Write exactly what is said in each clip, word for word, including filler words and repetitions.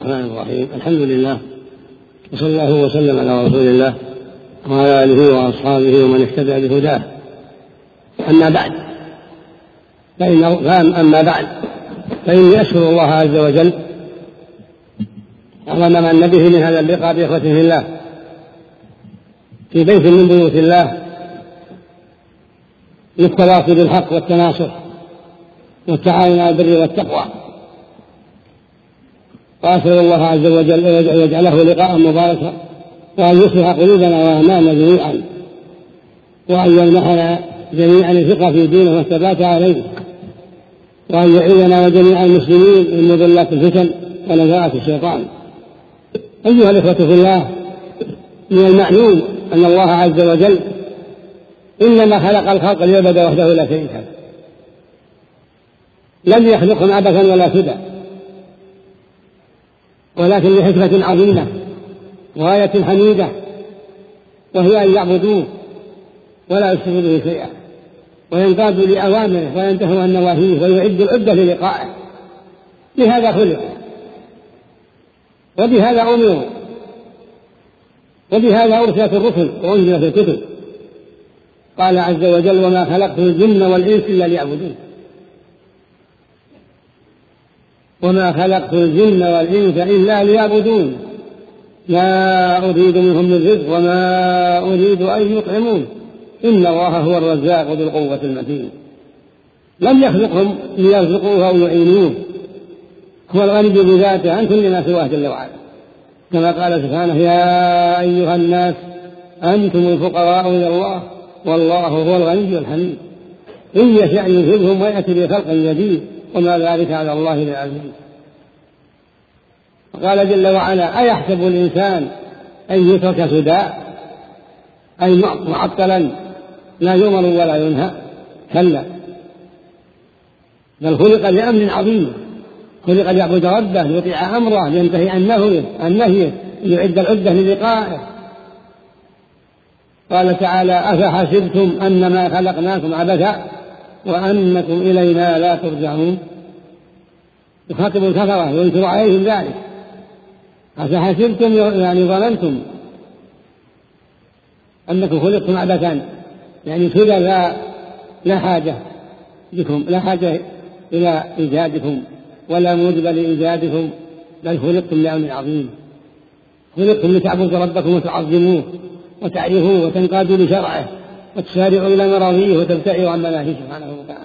الرحمن الرحيم. الحمد لله، وصلى الله وسلم على رسول الله وعلى آله وأصحابه ومن اهتدى بهداه. أما بعد فإن أما بعد فإني أشكر الله عز وجل على ما من به من هذا اللقاء بإخوة في الله في بيت من بيوت الله للتواصي بالحق والتناصر والتعاون على البر والتقوى، وأسأل الله عز وجل أن يجعله لقاء مباركا، وأن يصلح قلوبنا وأعمالنا جميعا، وأن يمنحنا جميعا الثقة في دينه والثبات عليه، وأن يعيذنا وجميع المسلمين من مضلات الفتن ونزاعات الشيطان. أيها الإخوة في الله، من المعلوم أن الله عز وجل إنما خلق الخلق ليعبد وحده لا شريك له، لم يخلقهم عبثا ولا سدى، ولكن لحكمة عظيمة وغاية حميدة، وهي أن يعبدوه ولا يشركوا به شيئا، وينقادوا لأوامره وينتهوا عن نواهيه، ويعدوا العدة للقائه. لهذا خلق، وبهذا أمروا، وبهذا أرسلت الرسل وأنزلت الكتب. قال عز وجل: وما خلقت الجن والإنس إلا ليعبدون. وما خلقت الجن والإنس إلا ليعبدون ما أريد منهم من رزق وما أريد أن يطعمون إن الله هو الرزاق ذو القوة المتين. لم يخلقهم ليرزقوه أو يعينوه، هو الغني بذاته عن كل ما سواه جل وعلا، كما قال سبحانه: يا أيها الناس أنتم الفقراء إلى الله والله هو الغني الحميد إن يشأ يذهبهم ويأتي بخلق جديد وما ذلك على الله بعزيز. وقال جل وعلا: أيحسب الإنسان أن يترك سدى، أي معطلا لا يؤمر ولا ينهى؟ كلا، بل خلق لأمر عظيم، خلق ليعبد ربه، يطيع أمره، ينتهي عن نهيه، يعد العدة للقائه. قال تعالى: أفحسبتم أنما خلقناكم عبثا وأنكم إلينا لا ترجعون. يخاطب الكفرة وينكر عليهم ذلك. أفحسبتم يعني ظننتم أنكم خلقتم عبثا، يعني سدى لا, لا حاجة بكم، لا حاجة إلى إيجادكم ولا موجب لإيجادكم، بل خلقتم لأمر عظيم، خلقتم لتعبدوا ربكم وتعظموه وتعرفوه وتنقادوا لشرعه وتسارعوا إلى مراضيه وتبتعدوا عن مناهيه سبحانه وتعالى.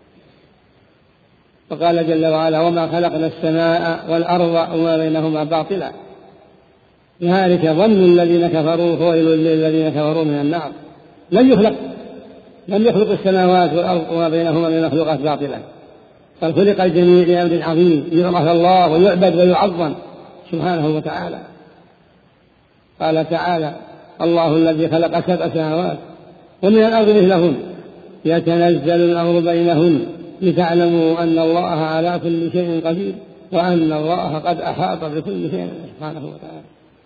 وقال جل وعلا: وما خلقنا السماء والأرض وما بينهما باطلا ذلك ظن الذين كفروا فويل للذين كفروا من النار. لم يخلق لم يخلق السماوات والأرض وما بينهما من المخلوقات باطلا، بل خلق الجميع لأمر عظيم يعرف الله ويعبد ويعظم سبحانه وتعالى. قال تعالى: الله الذي خلق سبع سماوات ومن الأرض مثلهن يتنزل الأمر بينهن لتعلموا أن الله على كل شيء قدير وأن الله قد أحاط بكل شيء سبحانه وتعالى.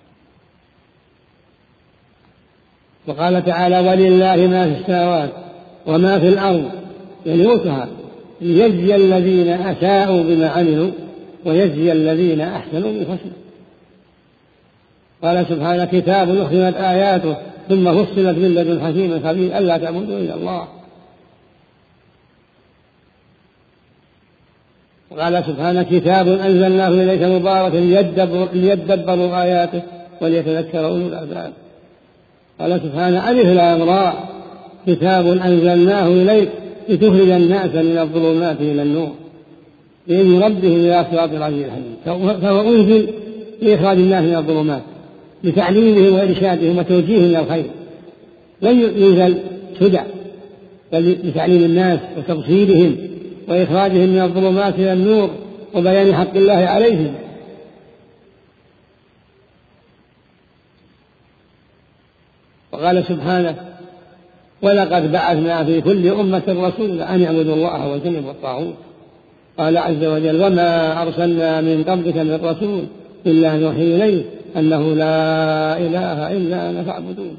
وقال تعالى: ولله ما في السماوات وما في الأرض يموتها ليجزي الذين أساءوا بما عملوا ويجزي الذين أحسنوا بحسنه. قال سبحانه: كتاب أحكمت آياته ثم فصلت من لدن حكيم خبير ألا تعبدوا إلا الله. وقال سبحانه: كتاب أنزلناه إليك مبارك ليدبروا آياته وليتذكر أولو الألباب. قال سبحانه: ألف لام راء كتاب أنزلناه إليك لتخرج الناس من الظلمات إلى النور بإذن ربهم إلى صراط العزيز الحميد. فهو أنزل لإخراج الناس من الظلمات لتعليمهم وإرشادهم وتوجيههم إلى الخير، لن ينزل سدى، بل لتعليم الناس وتبصيرهم وإخراجهم من الظلمات إلى النور وبيان حق الله عليهم. وقال سبحانه: ولقد بعثنا في كل أمة رسولا أن يعبدوا الله واجتنبوا الطاغوت. قال عز وجل: وما أرسلنا من قبلك من رسول إلا نوحي إليه أنه لا إله إلا أنا فاعبدون.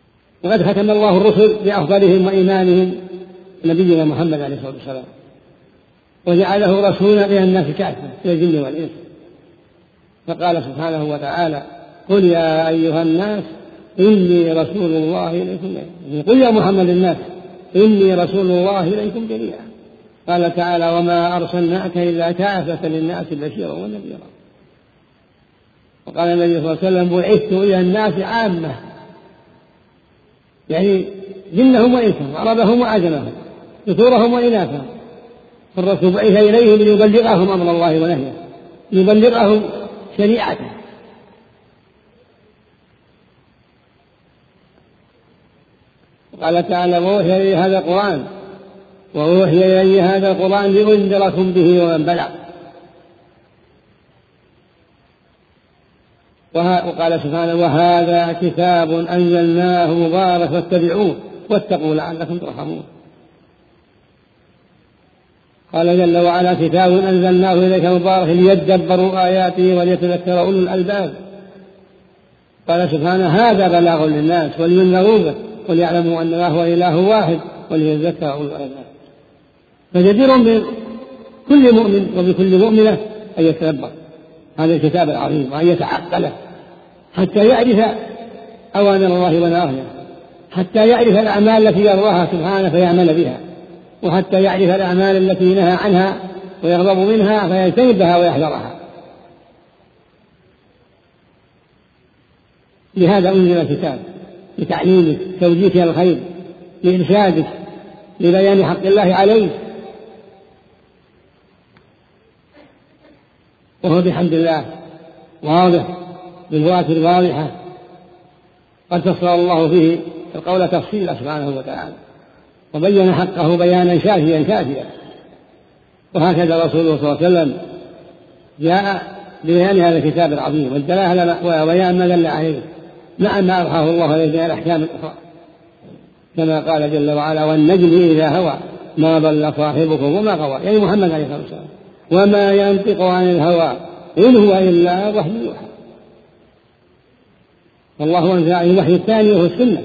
وقد ختم الله الرسل بأفضلهم وإمامهم نبينا محمد عليه الصلاة والسلام، وجعله رسولا إلى الناس كافة إلى الجن والإنس. فقال سبحانه وتعالى: قل يا أيها الناس إني رسول الله إليكم جميعا. قل يا محمد الناس إني رسول الله إليكم جميعا. قال تعالى: وما أرسلناك إلا كافة للناس بشيرا ونذيرا. وقال النبي صلى الله عليه وسلم: بعثت إلى الناس عامة، يعني جنهم وإنسهم، عربهم وعجمهم، ذكورهم وإناثهم. فالرسول بعث إليهم ليبلغهم أمر الله ونهيه، ليبلغهم شريعته. قال تعالى: وأوحي إلي هذا القرآن وأوحي إلي هذا القرآن لأنذركم به ومن بلغ. وقال سبحانه: وهذا كتاب أنزلناه مبارك فاتبعوه واتقوا لعلكم ترحمون. قال جل وعلا: كتاب أنزلناه إليك مبارك ليدبروا آياته وليتذكر أولو الألباب. قال سبحانه: هذا بلاغ للناس ولينذروا به وليعلموا أن الله هو إله واحد وليتذكر أولو الألباب. فجدير بكل مؤمن وبكل مؤمنة أن يتدبر هذا الكتاب العظيم وأن يتعقله حتى يعرف أوامر الله ونواهيه، حتى يعرف الأعمال التي يرضاها سبحانه فيعمل بها، وحتى يعرف الأعمال التي نهى عنها ويغضب منها فيجتنبها ويحذرها. لهذا أنزل الكتاب، لتعليمك، توجيهك إلى الخير، لإرشادك، لبيان حق الله عليك. وهو بحمد الله واضح بالواتر واضحة، قد فصل الله فيه القول تفصيلا سبحانه وتعالى، وبين حقه بيانا شافيا كافيا. وهكذا رسوله صلى الله عليه وسلم جاء ببيان هذا الكتاب العظيم والدلالة وبيان ما دل عليه مع ما أوحاه الله إليه من الأحكام الأخرى، كما قال جل وعلا: والنجم إذا هوى ما ضل صاحبكم وما غوى، يعني محمد عليه الصلاة والسلام، وما ينطق عن الهوى إن هو إلا وحي يوحى. والله أنزل عليه الوحي الثاني وهو السنة.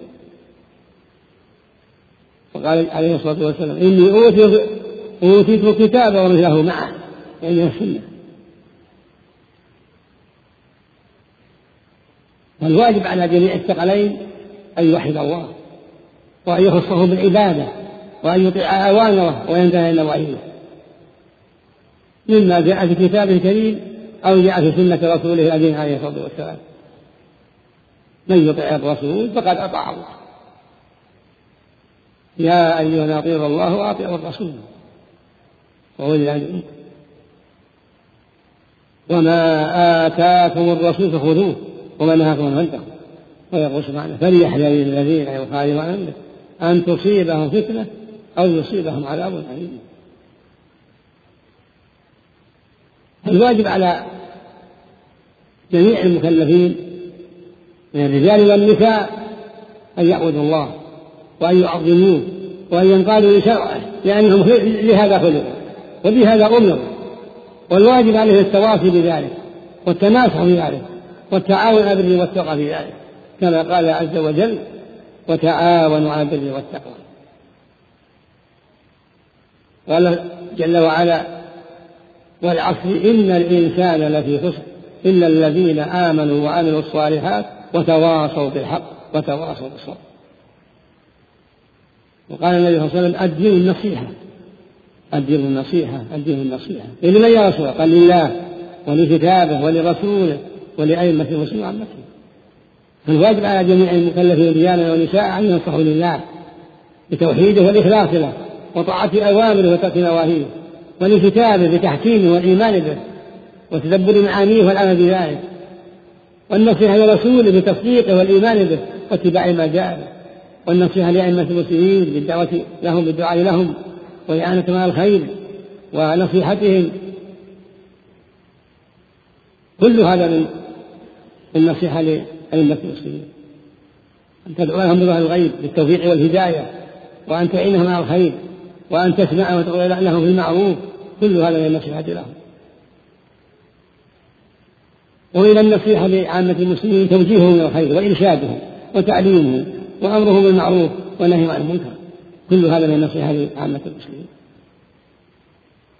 وقال عليه الصلاة والسلام: إني أوتيت كتابا ومثله معه، يعني السنة. فالواجب على جميع الثقلين أن يوحد الله وأن يخصه بالعبادة وأن يطيع أوامره وينتهي عن نواهيه، مما جاء في كتابه الكريم أو جاء في سنة رسوله الأمين عليه الصلاة والسلام. من يطيع الرسول فقد أطاع الله. يا أيها أطيعوا الله وأطيعوا الرسول وأولي الأمر منكم. وما آتاكم الرسول فخذوه وما نهاكم عنه فانتهوا. ويقول سبحانه: فليحذر الذين يخالفون عن أمره أن تصيبهم فتنة أو يصيبهم عذاب أليم. الواجب على جميع المكلفين من الرجال والنساء أن يعبدوا الله وأن يعظموه وأن ينقادوا لشرعه، لأنهم لهذا خلقوا وبهذا أمروا. والواجب عليه التواصي بذلك والتناصح بذلك والتعاون على البر والتقوى بذلك، كما قال عز وجل: وتعاونوا على البر والتقوى. قال جل وعلا: والعصر إن الإنسان لفي خسر إلا الذين آمنوا وعملوا الصالحات وتواصوا بالحق وتواصوا بالصبر. وقال النبي صلى الله عليه وسلم: الدين النصيحة، الدين النصيحة، الدين النصيحة. لمن يا رسول الله؟ قال: لله ولكتابه ولرسوله ولأئمة المسلمين وعامته. فالواجب على جميع المكلفين رجالا ونساء أن ينصحوا لله بتوحيده والإخلاص له وطاعة أوامره وترك نواهيه، ولكتابه بتحكيمه والإيمان به وتدبر معانيه والعمل بذلك، والنصيحة لرسوله بتصديقه والإيمان به واتباع ما جاء به، والنصيحة لأئمة المسلمين بالدعوة لهم بالدعاء لهم وإعانتهم على الخير ونصيحتهم. كل هذا من النصيحة لأئمة المسلمين، أن تدعو لهم بظهر الغيب بالتوفيق والهداية، وأن تعينهم على الخير، وأن تسمع وتقول لهم في المعروف. كل هذا من النصيحة لهم. وإلى النصيحة لعامة المسلمين توجيههم إلى الخير وإرشادهم وتعليمهم وأمرهم بالمعروف ونهيهم عن المنكر. كل هذا من النصيحة لعامة المسلمين.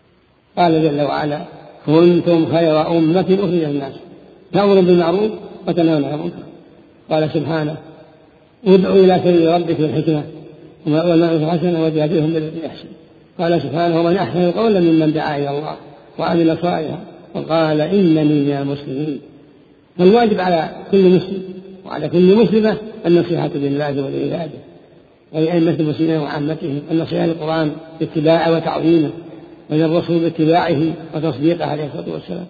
قال جل وعلا: كنتم خير أمة أخرجت للناس تأمرون بالمعروف وتنهون عن المنكر. قال سبحانه: ادع إلى سبيل ربك بالحكمة والموعظة الحسنة وجادلهم بالتي أحسن. قال سبحانه: ومن أحسن قولا ممن دعا إلى الله وعمل صالحا وقال إنني من المسلمين. فالواجب على كل مسلم وعلى كل مسلمة النصيحة لله ولعباده ولأئمة المسلمين وعامتهم، النصيحة للقرآن باتباعه وتعظيمه، وللرسول باتباعه وتصديقه عليه الصلاة والسلام.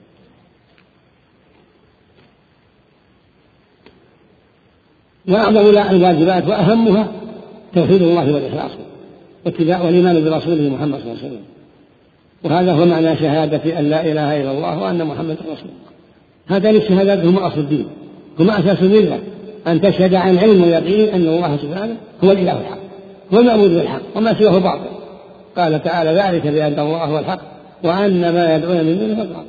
وأعظم الواجبات وأهمها توحيد الله والإخلاص واتباع والإيمان برسوله محمد صلى الله عليه وسلم. وهذا هو معنى شهادة أن لا إله إلا الله وأن محمد رسول الله. هذان الشهادات هما أصل الدين، هما أساس الملة، أن تشهد عن علم ويقين أن الله سبحانه هو الإله الحق، هو المعبود بالحق، وما سواه باطل. قال تعالى: ذلك بأن الله هو الحق وأن ما يدعون من دونه هو الباطل.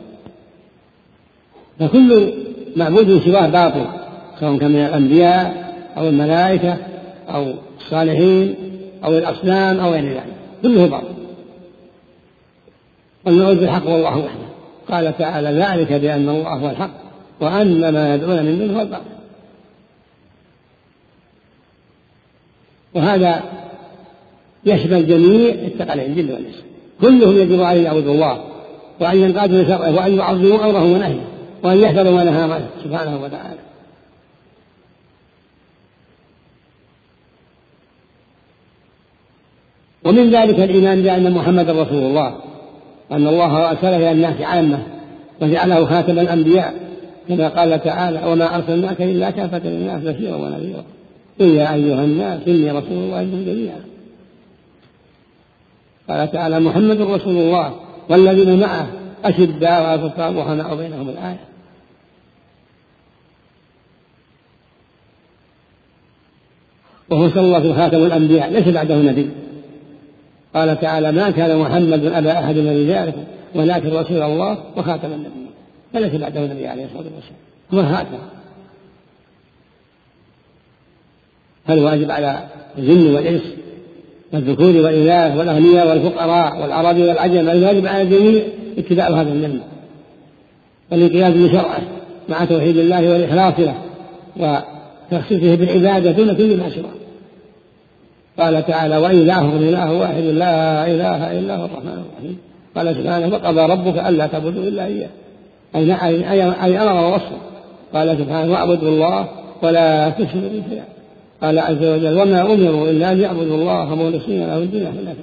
فكل معبود سواه باطل، سواء كان من الأنبياء أو الملائكة أو الصالحين أو الأصنام أو غير ذلك، كله باطل. والمعبود بالحق هو الله وحده. قال تعالى: ذلك بأن الله هو الحق وأن ما يدعون من دونه هو الباطل. وهذا يشمل جميع الثقلين الجن والإنس، كلهم يجب عليه يعبدوا الله وأن ينقادوا لشرعه وأن يعظموا أمره ونهيه وأن يحذروا ما نهى عنه سبحانه وتعالى. ومن ذلك الإيمان بأن محمد رسول الله، أن الله أرسله إلى الناس عامة وجعله خاتم الأنبياء، كما قال تعالى: وما أرسلناك إلا كافة للناس بشيرا ونذيرا قل يا أيها الناس إني رسول الله إليكم جميعا. قال تعالى: محمد رسول الله والذين معه أشداء على الكفار رحماء بينهم الآية. وهو صلى الله عليه وسلم خاتم الأنبياء ليس بعده نبي. قال تعالى: ما كان محمد أبا أحد من رجالكم ولكن رسول الله وخاتم النبيين، فليس بعده نبي عليه الصلاة والسلام، هو هاتم. فالواجب على الجن والإنس والذكور والإناث والأغنياء والفقراء والعرب والعجم، الواجب على الجميع اتباع هذا النبي والانقياد بشرعه مع توحيد الله والإخلاص له وتخصيصه بالعبادة دون كل ما سواه. قال تعالى: وإلهكم إله واحد لا إله إلا هو الرحمن الرحيم. قال سبحانه: وقضى ربك ألا تعبدوا إلا إياه، أي أمر ووصى. قال سبحانه: واعبدوا الله ولا تشركوا به شيئا. قال عز وجل: وما أمروا إلا أن يعبدوا الله مخلصين له الدين حنفاء.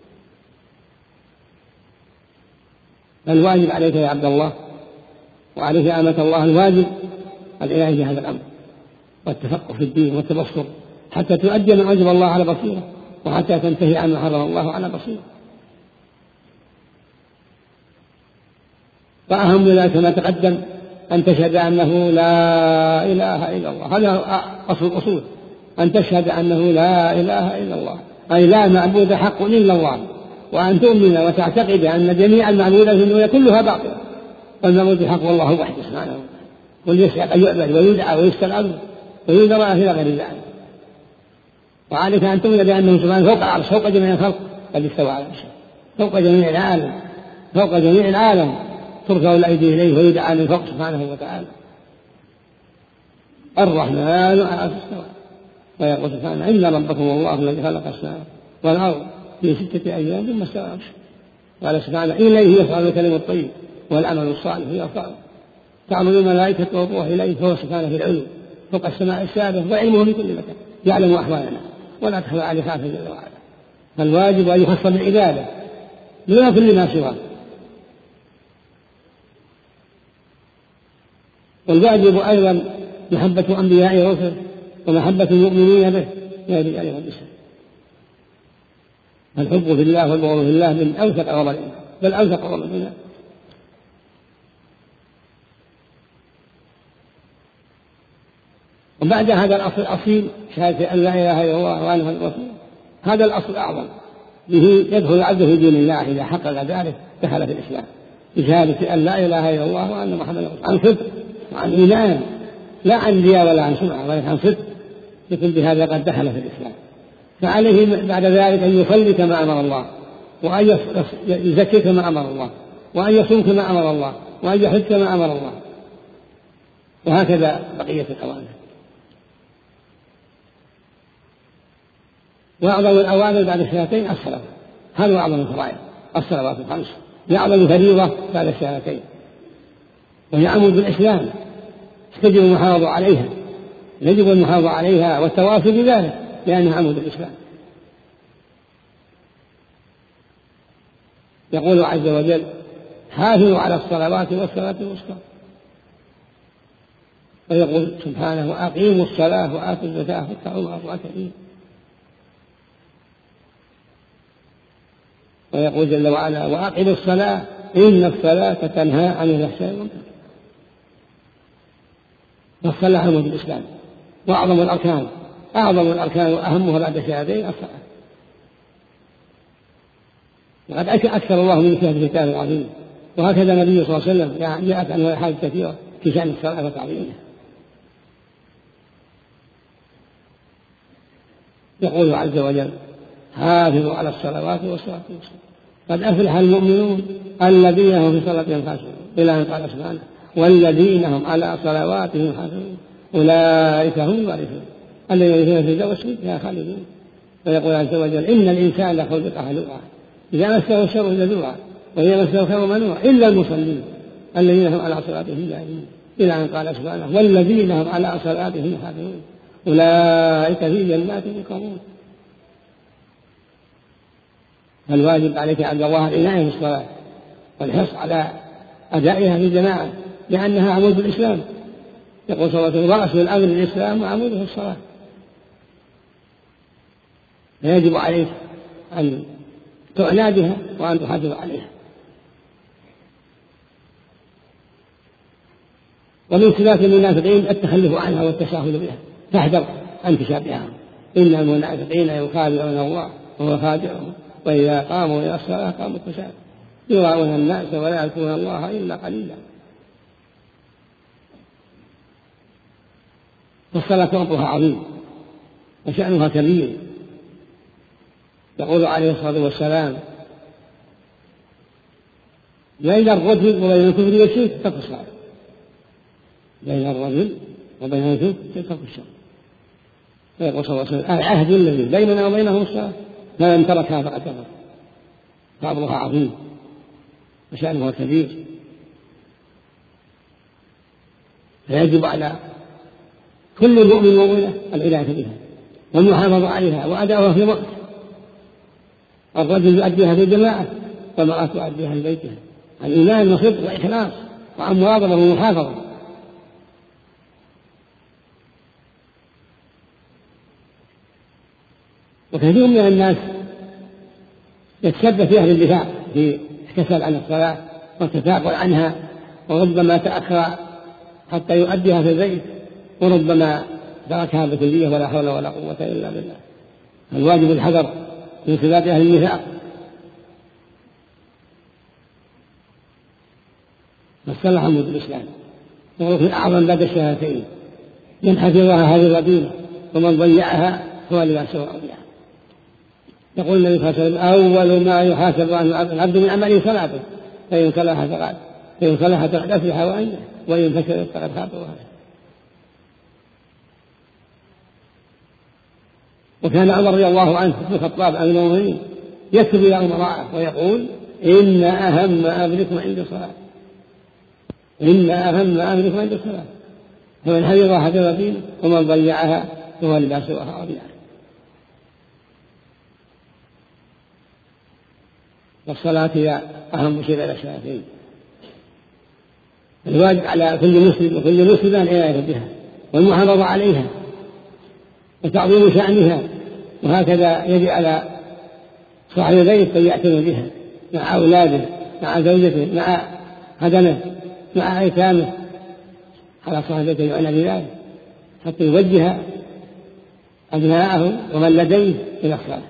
الواجب عليك يا عبد الله وعليك يا أمة الله، الواجب العناية بهذا الأمر والتفقه في الدين والتبصر حتى تؤدي من واجب الله على بصيرة وحتى تنتهي عما حرم الله على بصيرة. فأهم ذلك ما تقدم أن تشهد أنه لا إله إلا الله، هذا أصل الأصول، أن تشهد أنه لا إله إلا الله، أي لا معبود حق إلا الله، وأن تؤمن وتعتقد أن جميع المعبودات في الدنيا كلها باطلة، والمعبود حق والله وحده سبحانه، واليسعد أن يعبد ويدعى ويستلعب ويدرى إلى غير ذلك. وعليك أن تؤمن بأنه سبحانه فوق العرش، فوق جميع الخلق، قد استوى على العرش، فوق جميع العالم، فوق جميع العالم ترفع الأيدي إليه ويدعى من فوق سبحانه وتعالى. الرحمن على العرش استوى. ويقول سبحانه: إن ربكم الله الذي خلق السماوات والأرض في ستة أيام ثم استوى على العرش. قال سبحانه: إليه يصعد الكلم الطيب والعمل الصالح يرفعه. تعرض الملائكة والروح إليه، فهو سبحانه في العلو فوق السماء السابع وعلمه في كل مكان، يعلم أحوالنا ولا تخفى عليه خافية جل وعلا. فالواجب أن يخص بالعبادة دون كل ما سواه. والواجب أيضا محبة أنبياء رسله ومحبة المؤمنين به يا رجال والنساء. الحب في الله والبغض في الله من أوثق عوض الإيمان، بل أوثق عوض الإيمان. وبعد هذا الأصل الأصيل شهادة أن لا إله إلا الله وأن محمدا رسول الله، هذا الأصل الأعظم، به يدخل العبد في دين الله إذا حقق ذلك دخل في الإسلام، بشهادة أن لا إله إلا الله وأن محمدا رسول الله، عن صدق وعن إيمان، لا عن رياء ولا عن سمعة، ولكن عن صدق، يكون بهذا قد دخل في الإسلام. فعليه بعد ذلك أن يصلي كما أمر الله وأن يزكي كما أمر الله، وأن يصوم كما أمر الله، وأن يحج كما أمر الله، وهكذا بقية الأوامر. وأعظم الأوامر بعد الشهادتين الصلاة، هذا أعظم الفرائض، الصلوات الخمس هي أعظم فريضة بعد الشهادتين، وهي أمر بالإسلام يجب المحافظة عليها، يجب المحافظة عليها والتواصي بذلك لأنها أمر بالإسلام. يقول عز وجل: حافظوا على الصلوات والصلاة الوسطى. ويقول سبحانه: وأقيموا الصلاة وآتوا الزكاة واتقوا الله الراكعين. ويقول جل وعلا: وأقيموا الصلاة إن الصلاة تنهى عن الفحشاء والمنكر. والصلاة أمر بالإسلام وأعظم الأركان، أعظم الأركان وأهمها بعد الشهادتين الصلاة. وقد أكثر الله من ذكرها في الكتاب العظيم، وهكذا النبي صلى الله عليه وسلم جاءت عنه أحاديث كثيرة في شأن الصلاة وتعظيمها. يقول عز وجل: حافظوا على الصلوات والصلاة الوسطى قد أفلح المؤمنون الذين هم في صلاتهم خاشعون، إلى أن قال سبحانه: والذين هم على صلواتهم حافظون أولئك هم الوارثون الذين يرثون في الدوس فيها خالدون. ويقول عز وجل: إن الإنسان لخلق هلوعا إذا مسه الشر جزوعا وإذا مسه الخير منوعا إلا المصلين الذين هم على صلاتهم دائمون، إلى أن قال سبحانه: والذين هم على صلاتهم حافظون أولئك في جنات مكرمون. فالواجب عليك عبد الله العناية بالصلاة والحرص على أدائها في الجماعة لأنها عمود الإسلام. يقول صلى الله عليه وسلم: رأس الأمر الإسلام وعموده الصلاة. فيجب عليك أن تعنى بها وأن تحافظ عليها. ومن صفات المنافقين التخلف عنها والتساهل بها، فاحذر أن تشابههم. إن المنافقين يخادعون الله وهو خادعهم وإذا قاموا إلى الصلاة قاموا كسالى يراءون الناس ولا يذكرون الله إلا قليلا. فالصلاة وقتها عظيم وشأنها كبير. يقول عليه الصلاة والسلام: بين الرجل وبين الكفر والشرك ترك الصلاة، بين الرجل وبين الكفر ترك الشرك. فيقول صلى الله عليه وسلم: العهد الذي بيننا وبينهم الصلاة فمن تركها فقد كفر. فأمرها عظيم وشأنها كبير، فيجب على كل مؤمن ومؤمنة العناية بها والمحافظة عليها وأداؤها في وقت. الرجل يؤديها في جماعة والمرأة تؤديها في بيتها، عن إيمان وصدق وإخلاص وعن مواظبة ومحافظة. وكثير من الناس يتشبه في أهل الدفاع في الكسل عن الصلاة والتثاقل عنها، وربما تأخر حتى يؤديها في البيت، وربما تركها بكلية ولا حول ولا قوة إلا بالله. الواجب الحذر من صفات أهل النفاق. فالصلاة عمود الإسلام وركن أعظم بعد الشهادتين، من حفظها هذه الرذيلة ومن ضيعها هو لباس وأضيع. يقول النبي صلى الله عليه وسلم: أول ما يحاسب عنه العبد من عمله صلاته فإن صلحت فقد فإن صلحت فقد أفلح وأنجح وإن فسدت فقد خاب وهلك. وكان عمر رضي الله عنه بن الخطاب أمير المؤمنين يكتب إلى أمراءه ويقول: إن أهم أمركم عند الصلاة، إن أهم أمركم عند الصلاة، فمن حفظها حفظ دينه ومن ضيعها فهو لباس وأضيع. والصلاة هي أهم شيء على الشهادتين. الواجب على كل مسلم وكل مسلمة العناية بها والمحافظة عليها وتعظيم شأنها، وهكذا يجب على صاحب البيت أن يعتني بها مع أولاده مع زوجته مع خدمه مع أيتامه. على صاحب البيت أن يعنى بذلك حتى يوجه أبناءه ومن لديه إلى الصلاة.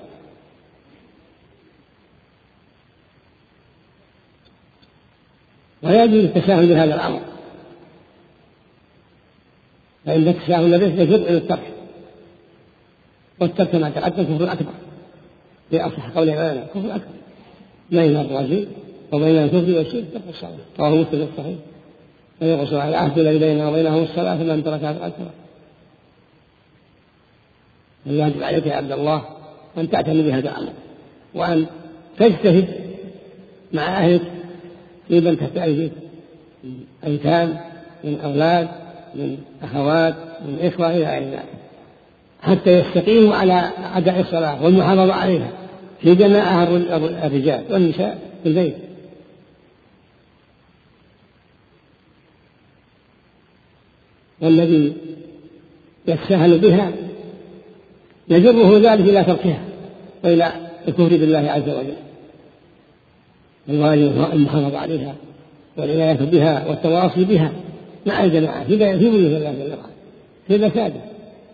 ولا يجوز التساهل بهذا الأمر، فإن التساهل به يجر إلى الترك، والترك كما تقدم كفر أكبر في أصح قول العلماء، كفر أكبر. بين الرجل وبين الكفر والشرك ترك الصلاة. رواه مسلم الصحيح. فيقص على العهد الذي بيننا وبينهم الصلاة فمن تركها فقد كفر. الواجب عليك يا عبد الله أن تعتني بهذا الأمر، وأن تجتهد مع أهلك في من تحتاج فيه، أيتام من أولاد من أخوات من إخوة إلى غير ذلك، حتى يستقيموا على أداء الصلاة والمحافظة عليها في جماعة الرجال والنساء في البيت. والذي يتساهل بها يجره ذلك إلى تركها وإلى الكفر بالله عز وجل. الواجب المحافظة عليها والعناية بها والتواصي بها مع الجماعة في بيوت الله جل وعلا في المساجد.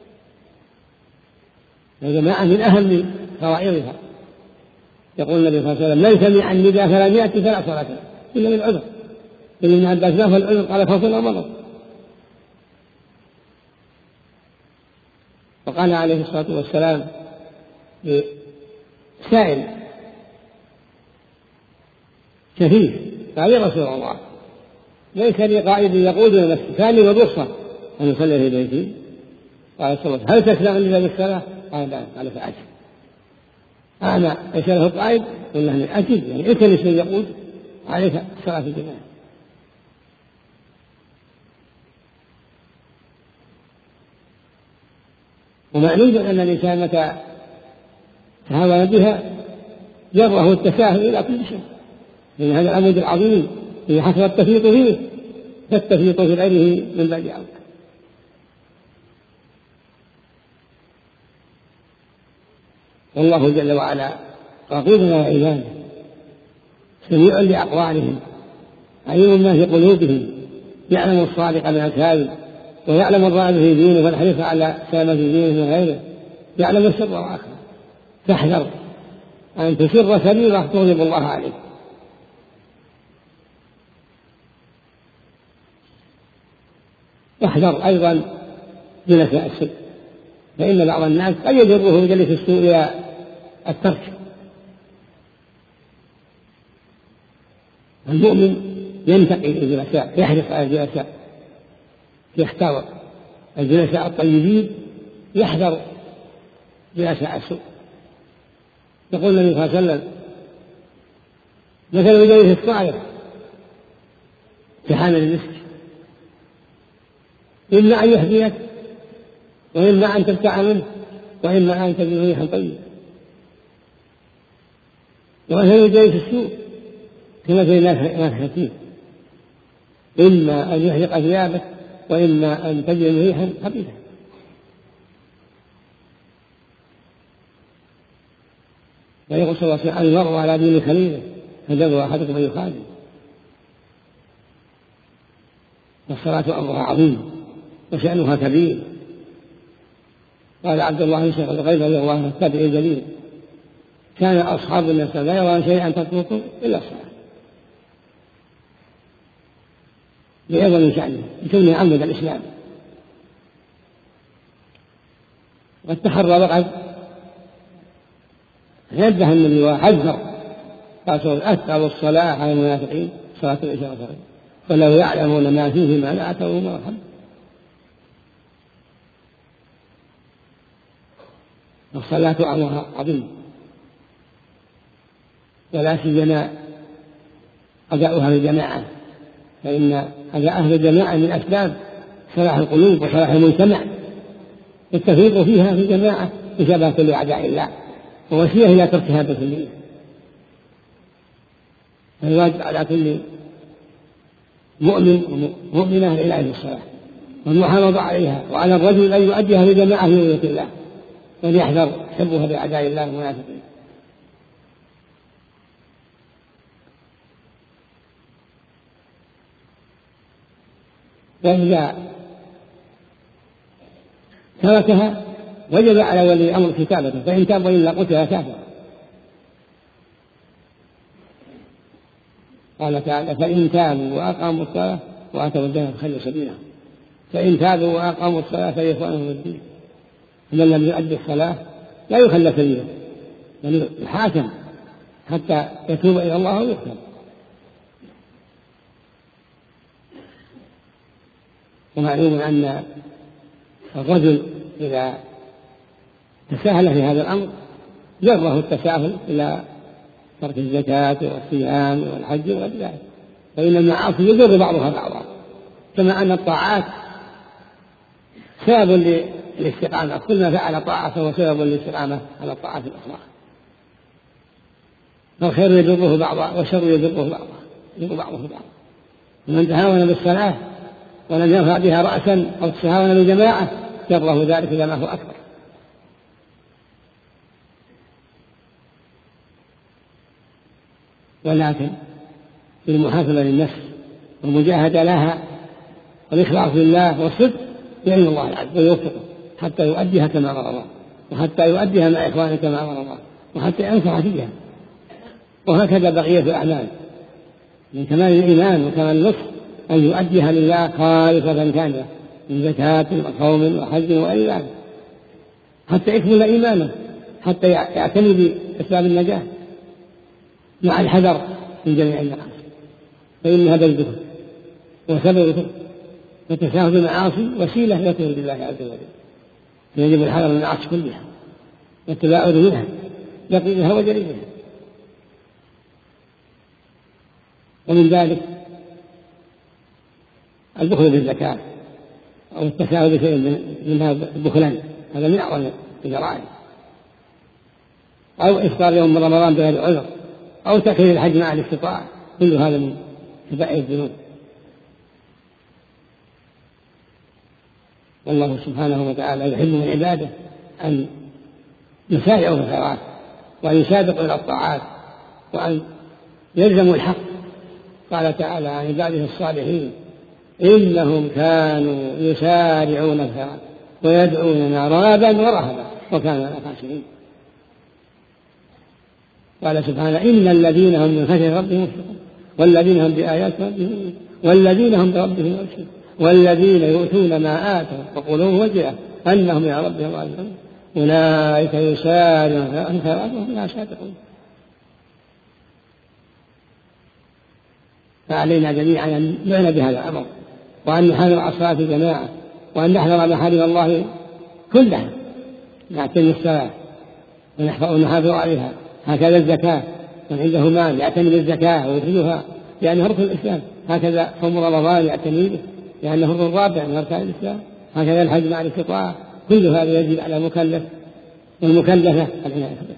الجماعة من أهم فرائضها. يقول النبي صلى الله عليه وسلم: من سمع النداء فلم يأتي فلا صلاة له إلا من عذر. إلا من عباس له فالعذر قال خوف أو مرض. وقال عليه الصلاة والسلام سائل كثير: قال: يا رسول الله، ليس لي قائد يقودني نفسي، كان الرخصة أن يصلي في بيتي. قال صلى الله عليه وسلم: هل تسمع إلا بالصلاة؟ قال: لا. قال: فأجب. أنا ليس له قائد قل له أجب، يعني أنت ليس يقود عليك الصلاة في الجماعة. ومعلوم أن الإنسان متى تهاون بها جره التساهل إلى كل شيء، لأن هذا الأمر العظيم الذي حصل التفريط فيه فالتفريط في غيره من بعد أولى. والله جل وعلا رقيبنا وعباده سميع لأقوالهم عليم ما في قلوبهم، يعلم الصادق من الكاذب ويعلم الضال في دينه والحريص على سلامة دينه من غيره، يعلم السر وأخفى. فاحذر أن تسر سريرة تغضب الله عليك. واحذر أيضا جلساء السوء، فإن بعض الناس قد يجره جلس السوء إلى الترك. المؤمن ينتقي الجلساء، يحرص على الجلساء، يختار الجلساء الطيبين، يحذر جلساء السوء. يقول النبي صلى الله عليه وسلم: مثل الجليس الصالح كحامل المسك، إما أن يحذيك وإما أن تبتاع منه وإما أن تجد ريحا طيبا. ومثل الجليس السوء كمثل ناس حكيم، إما أن يحرق ثيابك وإما أن تجد ريحا خبيثا. ويقول صلى الله عليه وسلم: المرء على دين خليله فجر أحدكم أن يخالف. والصلاة أمرها عظيم وشأنها كبير. قال عبد الله بن شيخ الغيث رضي الله عنه التابعي الجليل: كان أصحاب النبي لا يرون شيئا تتركه إلا الصلاة، لعظم شأنه لكونه عمد الإسلام. قد تحرى وقد نبه النبي وحذر، قال: أثقل الصلاة على المنافقين صلاة العشاء والفجر ولو يعلمون ما فيه ما لا أتوا ما رحموا. الصلاة أمرها عظيم، ولا سيما أداؤها للجماعة، فإن أداءها للجماعة من أسباب صلاح القلوب وصلاح المجتمع. التفريط فيها في الجماعة إجابة لأعداء الله ووسيلة إلى تركها بالكلية. فالواجب على كل مؤمن ومؤمنة العناية بالصلاة والمحافظة عليها، وعلى الرجل أن يؤديها لجماعة في بيت الله وليحذر حبها بأعداء الله المنافقين. وإذا تركها وجب على ولي الأمر كتابته، فإن تاب وإلا قتل كافرا. قال تعالى: فإن تابوا وأقاموا الصلاة وآتوا الزكاة فخلوا سبيلهم. فإن تابوا وأقاموا الصلاة فإخوانهم في الدين. ومن لم يؤدي الصلاة لا يخلى سبيله، يعني يحاكم حتى يتوب إلى الله ويغفر. ومعلوم أن الرجل إذا تساهل في هذا الأمر جره التساهل إلى ترك الزكاة والصيام والحج وغير ذلك، فإن المعاصي يضر بعضها بعضا، كما أن الطاعات سبب للاستقامة، كل ما فعل طاعة فهو سبب للاستقامة على الطاعات الأخرى. فالخير يضره بعضا والشر يضره بعضا يضر بعضه بعضا. ومن تهاون بالصلاة ولم يرفع بها رأسا أو تهاون بالجماعة جره ذلك إلى ما هو أكبر. ولكن في المحافظة للنفس والمجاهدة لها والإخلاص لله والصدق يعين الله العبد ويوفقه حتى يؤديها كما أمر الله، وحتى يؤديها مع إخوانه كما أمر الله، وحتى ينفع فيها. وهكذا بقية الأعمال من كمال الإيمان وكمال النصح أن يؤديها لله خالصة كاملة من زكاة وصوم وحج وغير ذلك، حتى يكمل إيمانه، حتى يعتني بأسباب النجاة مع الحذر من جميع المعاصي، فإنها بلدها وسببها، وتساهل المعاصي وسيلة يكون لله عز وجل. يجب الحذر من المعاصي كلها والتباعد منها يقينها وجريمها. ومن ذلك البخل بالزكاة أو التساهل بشيء منها بخلا، هذا من أعظم الجرائم، أو إفطار يوم من رمضان بغير عذر، أو تأخير الحج مع الاستطاعة، كل هذا من كبائر الذنوب. والله سبحانه وتعالى يحب من عباده أن يسارعوا في الخيرات وأن يسابقوا إلى الطاعات وأن يلزموا الحق. قال تعالى عن عباده الصالحين إنهم كانوا يسارعون في الخيرات ويدعوننا رغبا ورهبا وكانوا لنا خاشعين. قال سبحانه إن الذين هم من خشية ربهم مشفقون والذين هم بآيات ربهم والذين هم بربهم يرشدون والذين يؤتون ما آتوا وقلوبهم وجلة أنهم إلى ربهم راجعون أولئك يسارعون في الخيرات وهم لها سابقون. فعلينا جميعا أن نعنى بهذا الأمر، وأن نحافظ على الصلاة في الجماعة، وأن نحذر محارم الله كلها، نعتني الصلاة ونحافظ عليها. هكذا الزكاة، من عنده مال يعتني بالزكاة ويخرجها لأنه ركن الإسلام. هكذا صوم رمضان يعتني به لأنه ركن رابع من أركان الإسلام. هكذا الحج مع الاستطاعة. كل هذا يجب على المكلف والمكلفة العناية به.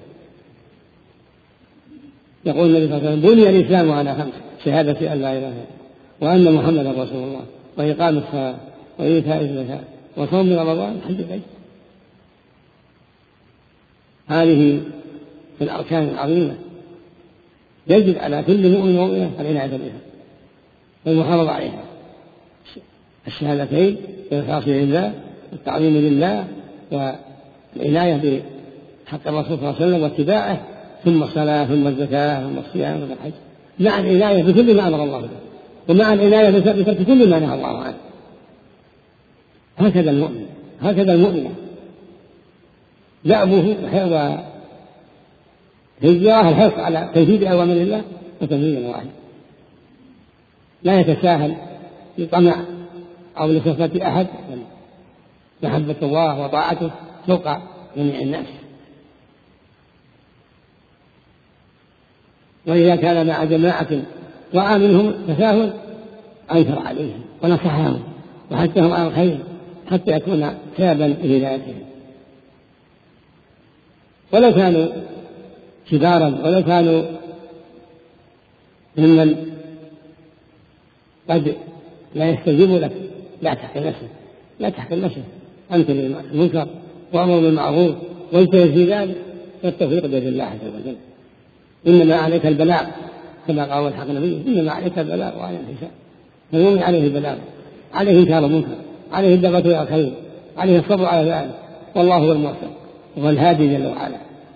يقول النبي صلى الله عليه وسلم بني الإسلام على خمس: شهادة أن لا إله إلا الله وأن محمدا رسول الله وإقام الصلاة وإيتاء الزكاة وصوم رمضان وحج البيت. هذه في الأركان العظيمة يجب على كل مؤمن ومؤمنة العناية بها والمحافظة عليها: الشهادتين بالإخلاص لله والتعظيم لله والعناية بحق الرسول صلى الله عليه وسلم واتباعه، ثم الصلاة ثم الزكاة ثم الصيام ثم الحج، مع العناية بكل ما أمر الله به ومع العناية بترك كل ما نهى الله عنه. هكذا المؤمن، هكذا المؤمن دأبه وهجراه الحرص على تنفيذ أوامر الله وتنفيذ نواهيه، لا يتساهل لطمع أو لصفة أحد، محبة الله وطاعته فوق جميع الناس. وإذا كان مع جماعة رأى منهم تساهل أنكر عليهم ونصحهم وحثهم على الخير حتى يكون سببا لهدايتهم، ولو كانوا كبارا ولو كانوا ممن قد لا يستجيب لك، لا تحقر نفسك، لا تحقر نفسك، أنت المنكر وأمر بالمعروف واجتهد في ذلك، والتوفيق بيد الله عز وجل. إنما عليك البلاغ كما قال الحق النبي: إنما عليك البلاغ وعلى الحساب. فالمؤمن عليه البلاغ، عليه إنكار المنكر، عليه الدعوة إلى الخير، عليه الصبر على ذلك، والله هو الموفق وهو الهادي جل وعلا.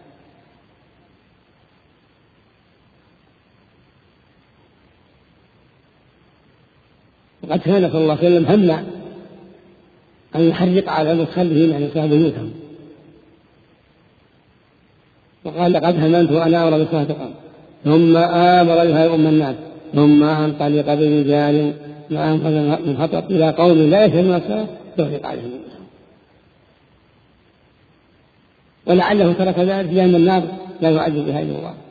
وقد كان صلى الله عليه وسلم هم أن يحرق على مدخلهم أن يصلوا بيوتهم، وقال: لقد هممت أن أمر بالصلاة قام ثم آمر بها أم الناس ثم انطلق برجال ما أنقذ من خطر إلى قوم لا يشهدون الصلاة تغلق عليهم النار. ولعله ترك ذلك لأن النار لا يعذب بها إلا الله.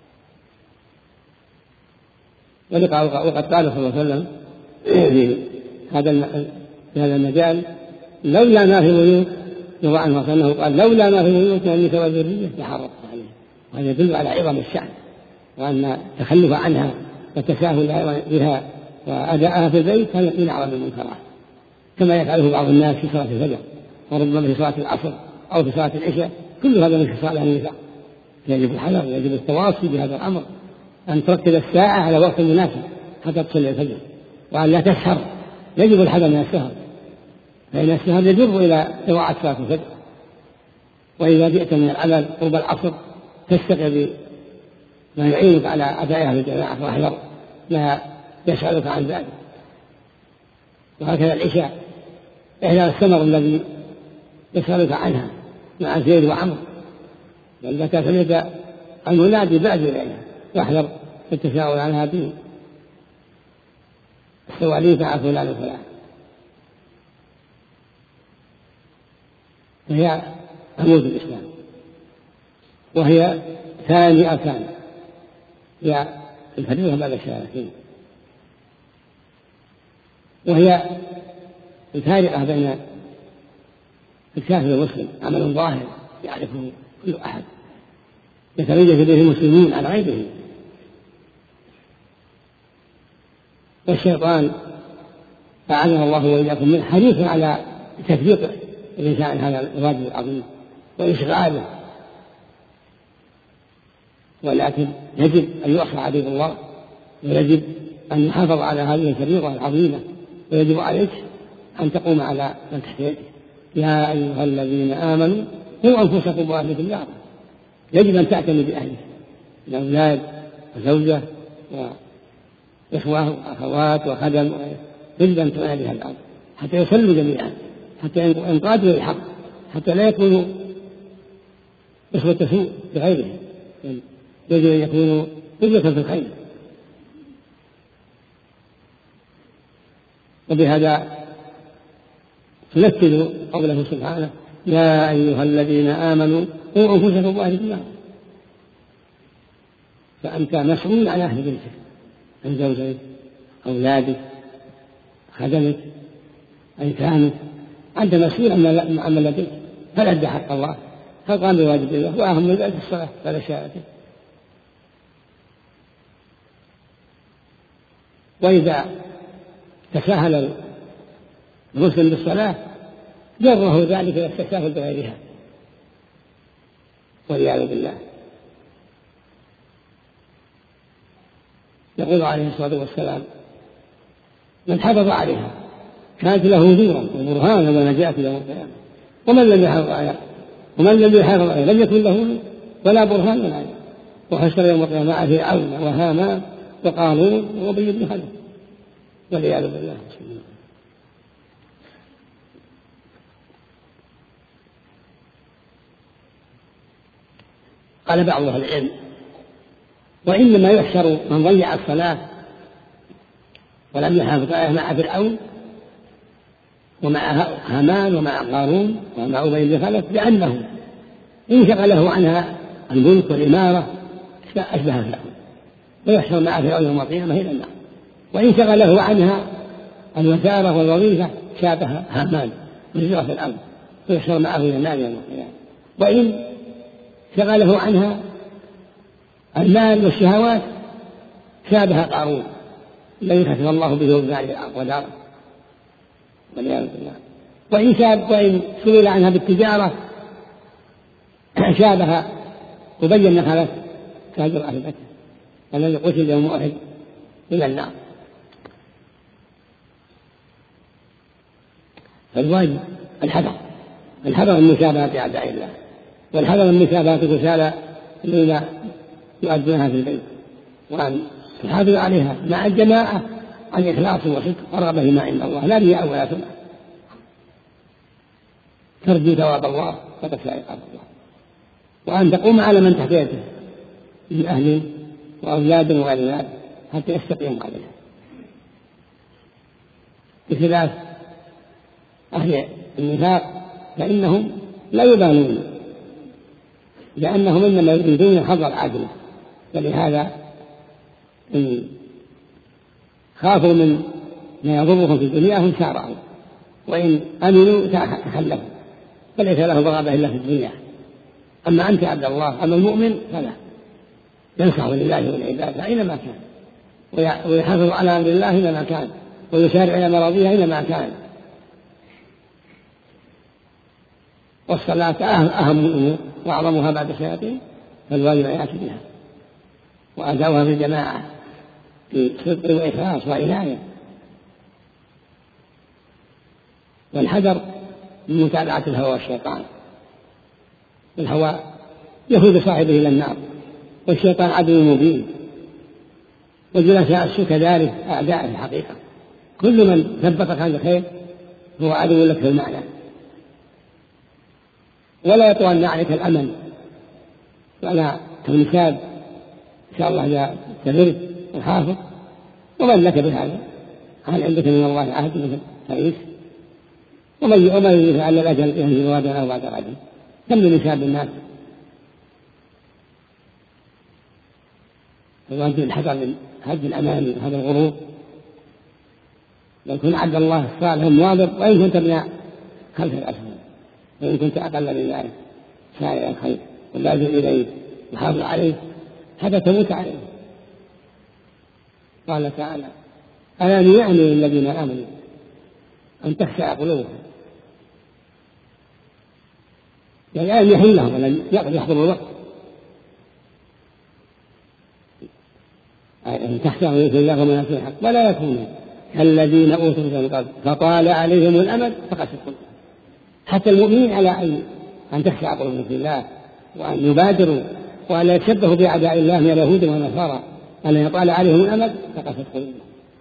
وقد قال صلى الله عليه وسلم في هذا في هذا المجال لولا ما في بيوت يروى عنه أنه قال لولا ما في بيوت من النساء والذرية لحرصت عليه. وهذا يدل على عظم الشأن وأن التخلف عنها والتساهل بها وأداءها في البيت كان من أعظم المنكرات، كما يفعله بعض الناس في صلاة الفجر وربما في صلاة العصر أو في صلاة العشاء. كل هذا من خصال النساء. يجب الحذر ويجب التواصي بهذا الأمر، أن تركز الساعة على وقت مناسب حتى تصلي الفجر، وأن لا تسهر. يجب الحذر من السهر، فإن السهر يجر إلى إضاعة صلاة الفجر. وإذا جئت من العمل قرب العصر تستقي ما يعينك على أدائها في الجماعة، واحذر ما يشغلك عن ذلك. وهكذا العشاء إحدى الثمر الذي يشغلك عنها مع زيد وعمر، بل متى سمعت المنادي بادر إليها واحذر التساؤل عنها به السواليف مع فلان وفلان. فهي عمود الإسلام، وهي ثاني أركان هي الفريضة بعد الشهادتين، وهي الفارقة بين الكافر والمسلم. عمل ظاهر يعرفه كل أحد يتميز به المسلمون عن غيرهم، والشيطان أعاذنا الله وإياكم من حريص على تثبيط الإنسان هذا الواجب العظيم وإشغاله. ولكن يجب أن يؤخى عبيد الله، ويجب أن يحافظ على هذه الفريضة العظيمة، ويجب عليك أن تقوم على من تحت يدك. يا أيها الذين آمنوا قوا أنفسكم وأهلكم نارا. يجب أن تعتني بأهلك من أولاد وزوجة وإخوة وأخوات وخدم. يجب أن تعين بهذا الأمر حتى يصلوا جميعا، حتى ينقادوا للحق، حتى لا يكونوا إخوة سوء بغيرهم. يجب أن يكونوا قدوة في الخير. وبهذا تنفذ قوله سبحانه يا أيها الذين آمنوا قوا أنفسكم وأهلكم نارا. فأنت مسؤول عن أهل بيتك، عن زوجك، أولادك، خدمك، أيتامك. أنت مسؤول عن لديك. هل أدى حق الله؟ هل قام بواجب الله؟ وأهم من ذلك الصلاة فلا شاءته. وإذا تساهل المسلم بالصلاة جره ذلك إلى التساهل بغيرها والعياذ بالله. يقول عليه الصلاة والسلام من حافظ عليها كانت له نورا وبرهانا ونجاة يوم القيامة، ومن لم يحافظ عليها ومن لم يحافظ عليها لم يكن له نور ولا برهان ولا نجاة. وحشر يوم القيامة مع فرعون وهامان وقارون وأبي بن خلف والعياذ بالله. قال بعض أهل العلم وإنما يحشر من ضيع الصلاة ولم يحافظ عليها مع فرعون ومع هامان ومع قارون ومع أبي بن خلف، لأنه إن شغله عنها الملك والإمارة أشبه فرعون ويحشر مع فرعون يوم القيامة إلى النار، وإن شغله عنها الوزارة والوظيفة شابه هامان وزيرة في الأرض ويحشر معه إلى النار يوم القيامة، وإن شغله عنها المال والشهوات شابه قارون الذي كتب الله به المال وداره والعياذ بالله، وإن شاب وإن سئل عنها بالتجارة شابه أبي بن خلف تاجر أهل مكة الذي قتل يوم أحد إلى النار. فالواجب الحذر الحذر من مشابهة أعداء الله، والحذر من مشابهة الرسالة التي يؤدونها في البيت، وأن تحافظ عليها مع الجماعة عن إخلاص وصدق ورغبة ما عند الله لا رياء ولا سمعة، ترجو ثواب الله وتخشى عقاب الله، وأن تقوم على من تحت يده من أهل وأولاد وغير ذلك حتى يستقيموا عليها، بخلاف أهل النفاق فإنهم لا يبالون، لأنهم إنما يريدون حظ العاجلة، فلهذا إن خافوا من ما يضرهم في الدنيا هم سارعوا، وإن أمنوا تخلفوا، فليس له رغبة إلا في الدنيا. أما أنت عبد الله، أما المؤمن فلا، ينصح لله والعباد أينما كان، ويحافظ على أمر الله أينما كان، ويسارع إلى مرضيه أينما كان. والصلاة أهم الأمور وأعظمها بعد الشهادتين، فالواجب أن يأتي بها وأداؤها في الجماعة في صدق وإخلاص وعناية، والحذر من متابعة الهوى والشيطان. الهوى يهود صاحبه إلى النار، والشيطان عدو مبين، وجلساء السوء كذلك أعداء في الحقيقة. كل من ثبتك عن الخير هو عدو لك في المعنى، ولا يطغن عليك الأمل ولا كالمثال إن شاء الله إذا كبرت وحافظ. ومن لك بهذا؟ هل عندك من الله عهد مثل تعيش؟ ومن يؤمن فعل الأجل ينزل غدا أو بعد غد. كم من نساب الناس؟ الواجب الحذر من هذه الأمان وهذا الغرور. لو كنت عبد الله الصالح مواظب، وإن كنت من خلف الأسفل، وإن كنت أقل من ذلك سائر الخير واللازم إليه وحافظ عليه حتى تموت عليه. قال تعالى: ألا يعني للذين آمنوا أن تخشع قلوبهم، يعني أن يحل لهم ولن يحضروا الوقت، أن تخشع في الله ومن في الحق، ولا يكونوا كالذين أوتوا من قبل فطال عليهم الأمد فقست قلوبهم. حتى المؤمنين على أن تخشع قلوبهم في الله، وأن يبادروا وأن يتشبهوا بأعداء الله من اليهود والنصارى، أن يطال عليهم الأمد فقست قلوبهم.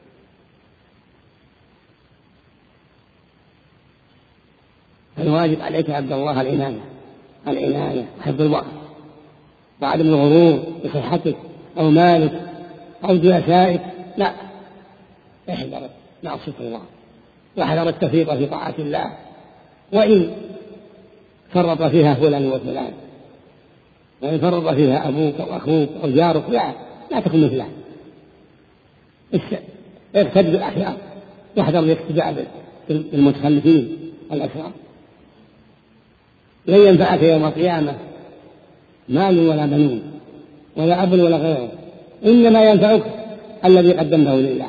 فالواجب عليك عبد الله العناية العناية حفظ الوقت، وعدم الغرور بصحتك أو مالك أو جلسائك، لا، احذر معصية الله، واحذر التفريط في طاعة الله، وإن فرط فيها فلان وفلان، وإن فرط فيها أبوك أو أخوك أو جارك، لا لا تكن مثله. اقتد بالأخيار، واحذر الاقتداء بالمتخلفين الأشرار. لن ينفعك يوم القيامة مال ولا بنون ولا أب ولا غيره، إنما ينفعك الذي قدمته لله.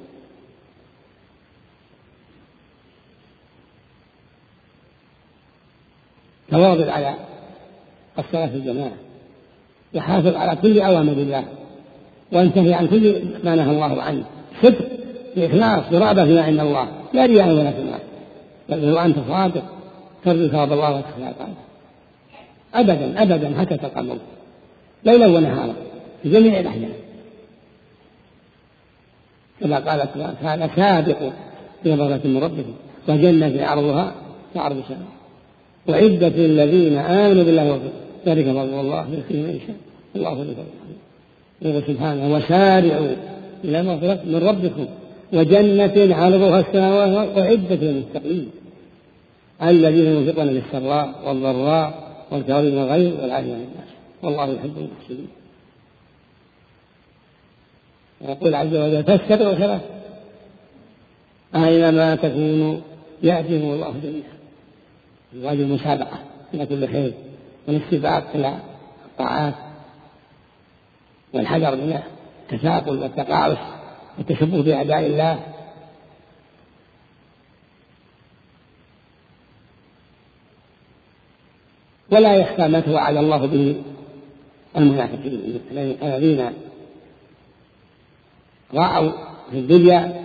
تواظب على الصلاة في الجماعة، وحافظ على كل أوامر الله، وانتهي عن كل ما نهى الله عنه، صدق بإخلاص برغبة فيما عند الله، لا رياء ولا سمعة، بل هو أنت صادق ترجو ثواب الله وتخشى أبدا أبدا حتى تلقى الموت، ليلا ونهارا في جميع الأحيان، كما قالت كان سابق في نظرة من ربكم وجنة عرضها كعرض السماء وعدة الذين آمنوا بالله ورسوله ذلك فضل الله يؤتيه من يشاء الله ذو الفضل العظيم. سبحانه: وسارعوا إلى مغفرة من ربكم وجنة عرضها السماوات وعدة للمتقين الذين ينفقون بالسراء والضراء والكاظمين الغيظ والعافين عن الناس والله يحب المحسنين. ويقول عز وجل: فاستبقوا الخيرات أينما تكونوا يأتيكم الله جميعا. الواجب المسابقة إلى كل خير، والاستباق إلى الطاعات، والحذر من التثاقل والتقاعس والتشبه بأعداء الله. ولا يخفى ما توعد الله به المنافقين الذين راعوا في الدنيا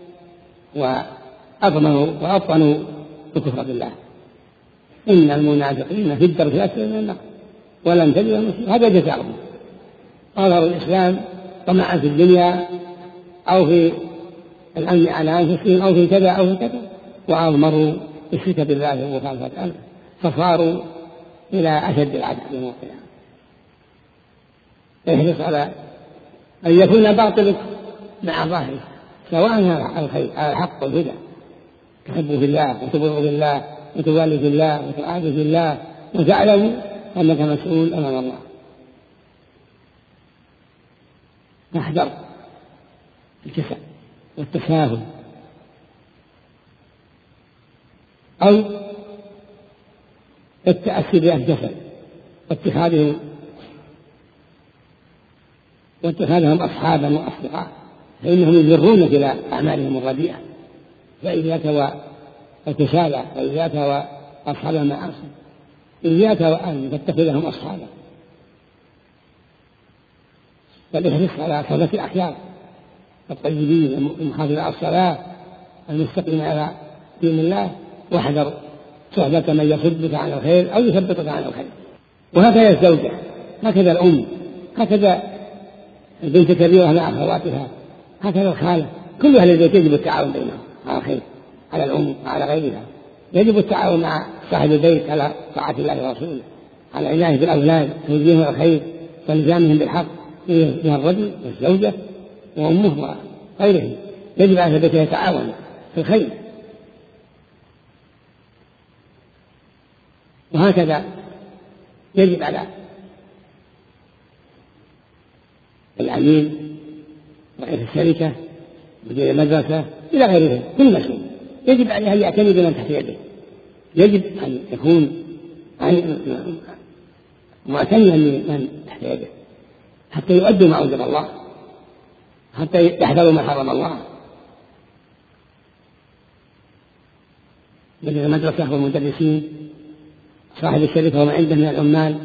وأضمنوا وأبطنوا بكفر بالله. إن المنافقين في الدرك الأسفل من النار ولن تجد المسلمين، هذا جزاؤهم. أظهروا الإسلام طمعا في الدنيا أو في الأمن على أنفسهم أو في كذا أو في كذا، وأضمروا الشرك بالله ومخالفة أمره، فصاروا إلى أشد العذاب يوم القيامة. احرص على أن يكون باطلك مع ظاهرك سواء على الخير على الحق والهدى، تحبه في الله وتبغضه في الله وتوالي في الله وتعاد في الله وتعلم أنك مسؤول أمام الله. فاحذر الكسل والتساهل أو التأسي بالجسد واتخاذهم واتخاذهم أصحابا وأصدقاء، فإنهم يجرونك إلى أعمالهم الرديئة. فإياك والكسالى وإياك وأصحاب المعاصي، إياك وأن تتخذهم أصحابا، بل احرص على صحبة الأخيار الطيبين المحافظين على الصلاة المستقيم على دين الله، واحذر صحبة من يصدك عن الخير أو يثبتك عن الخير. وهكذا الزوجة، هكذا الأم، هكذا البنت الكبيرة مع أخواتها، هكذا الخالة، كل أهل البيت يجب التعاون بينهم على الخير، على الأم وعلى غيرها. يجب التعاون مع صاحب البيت على طاعة الله ورسوله، على العناية بالأولاد توجيههم إلى الخير والزامهم بالحق من الرجل والزوجة وأمه وغيرهم. يجب على البيت يتعاون في الخير. وهكذا يجب على العميل رئيس الشركة مدير المدرسة إلى غيرهم، كل مسؤول يجب عليه أن يعتني بمن تحت يده، يجب أن يكون معتنيا بمن تحت يده حتى يؤدوا ما أوجب الله، حتى يحذروا ما حرم الله. مدير المدرسة والمدرسين صاحب الشركة وما عنده من العمال،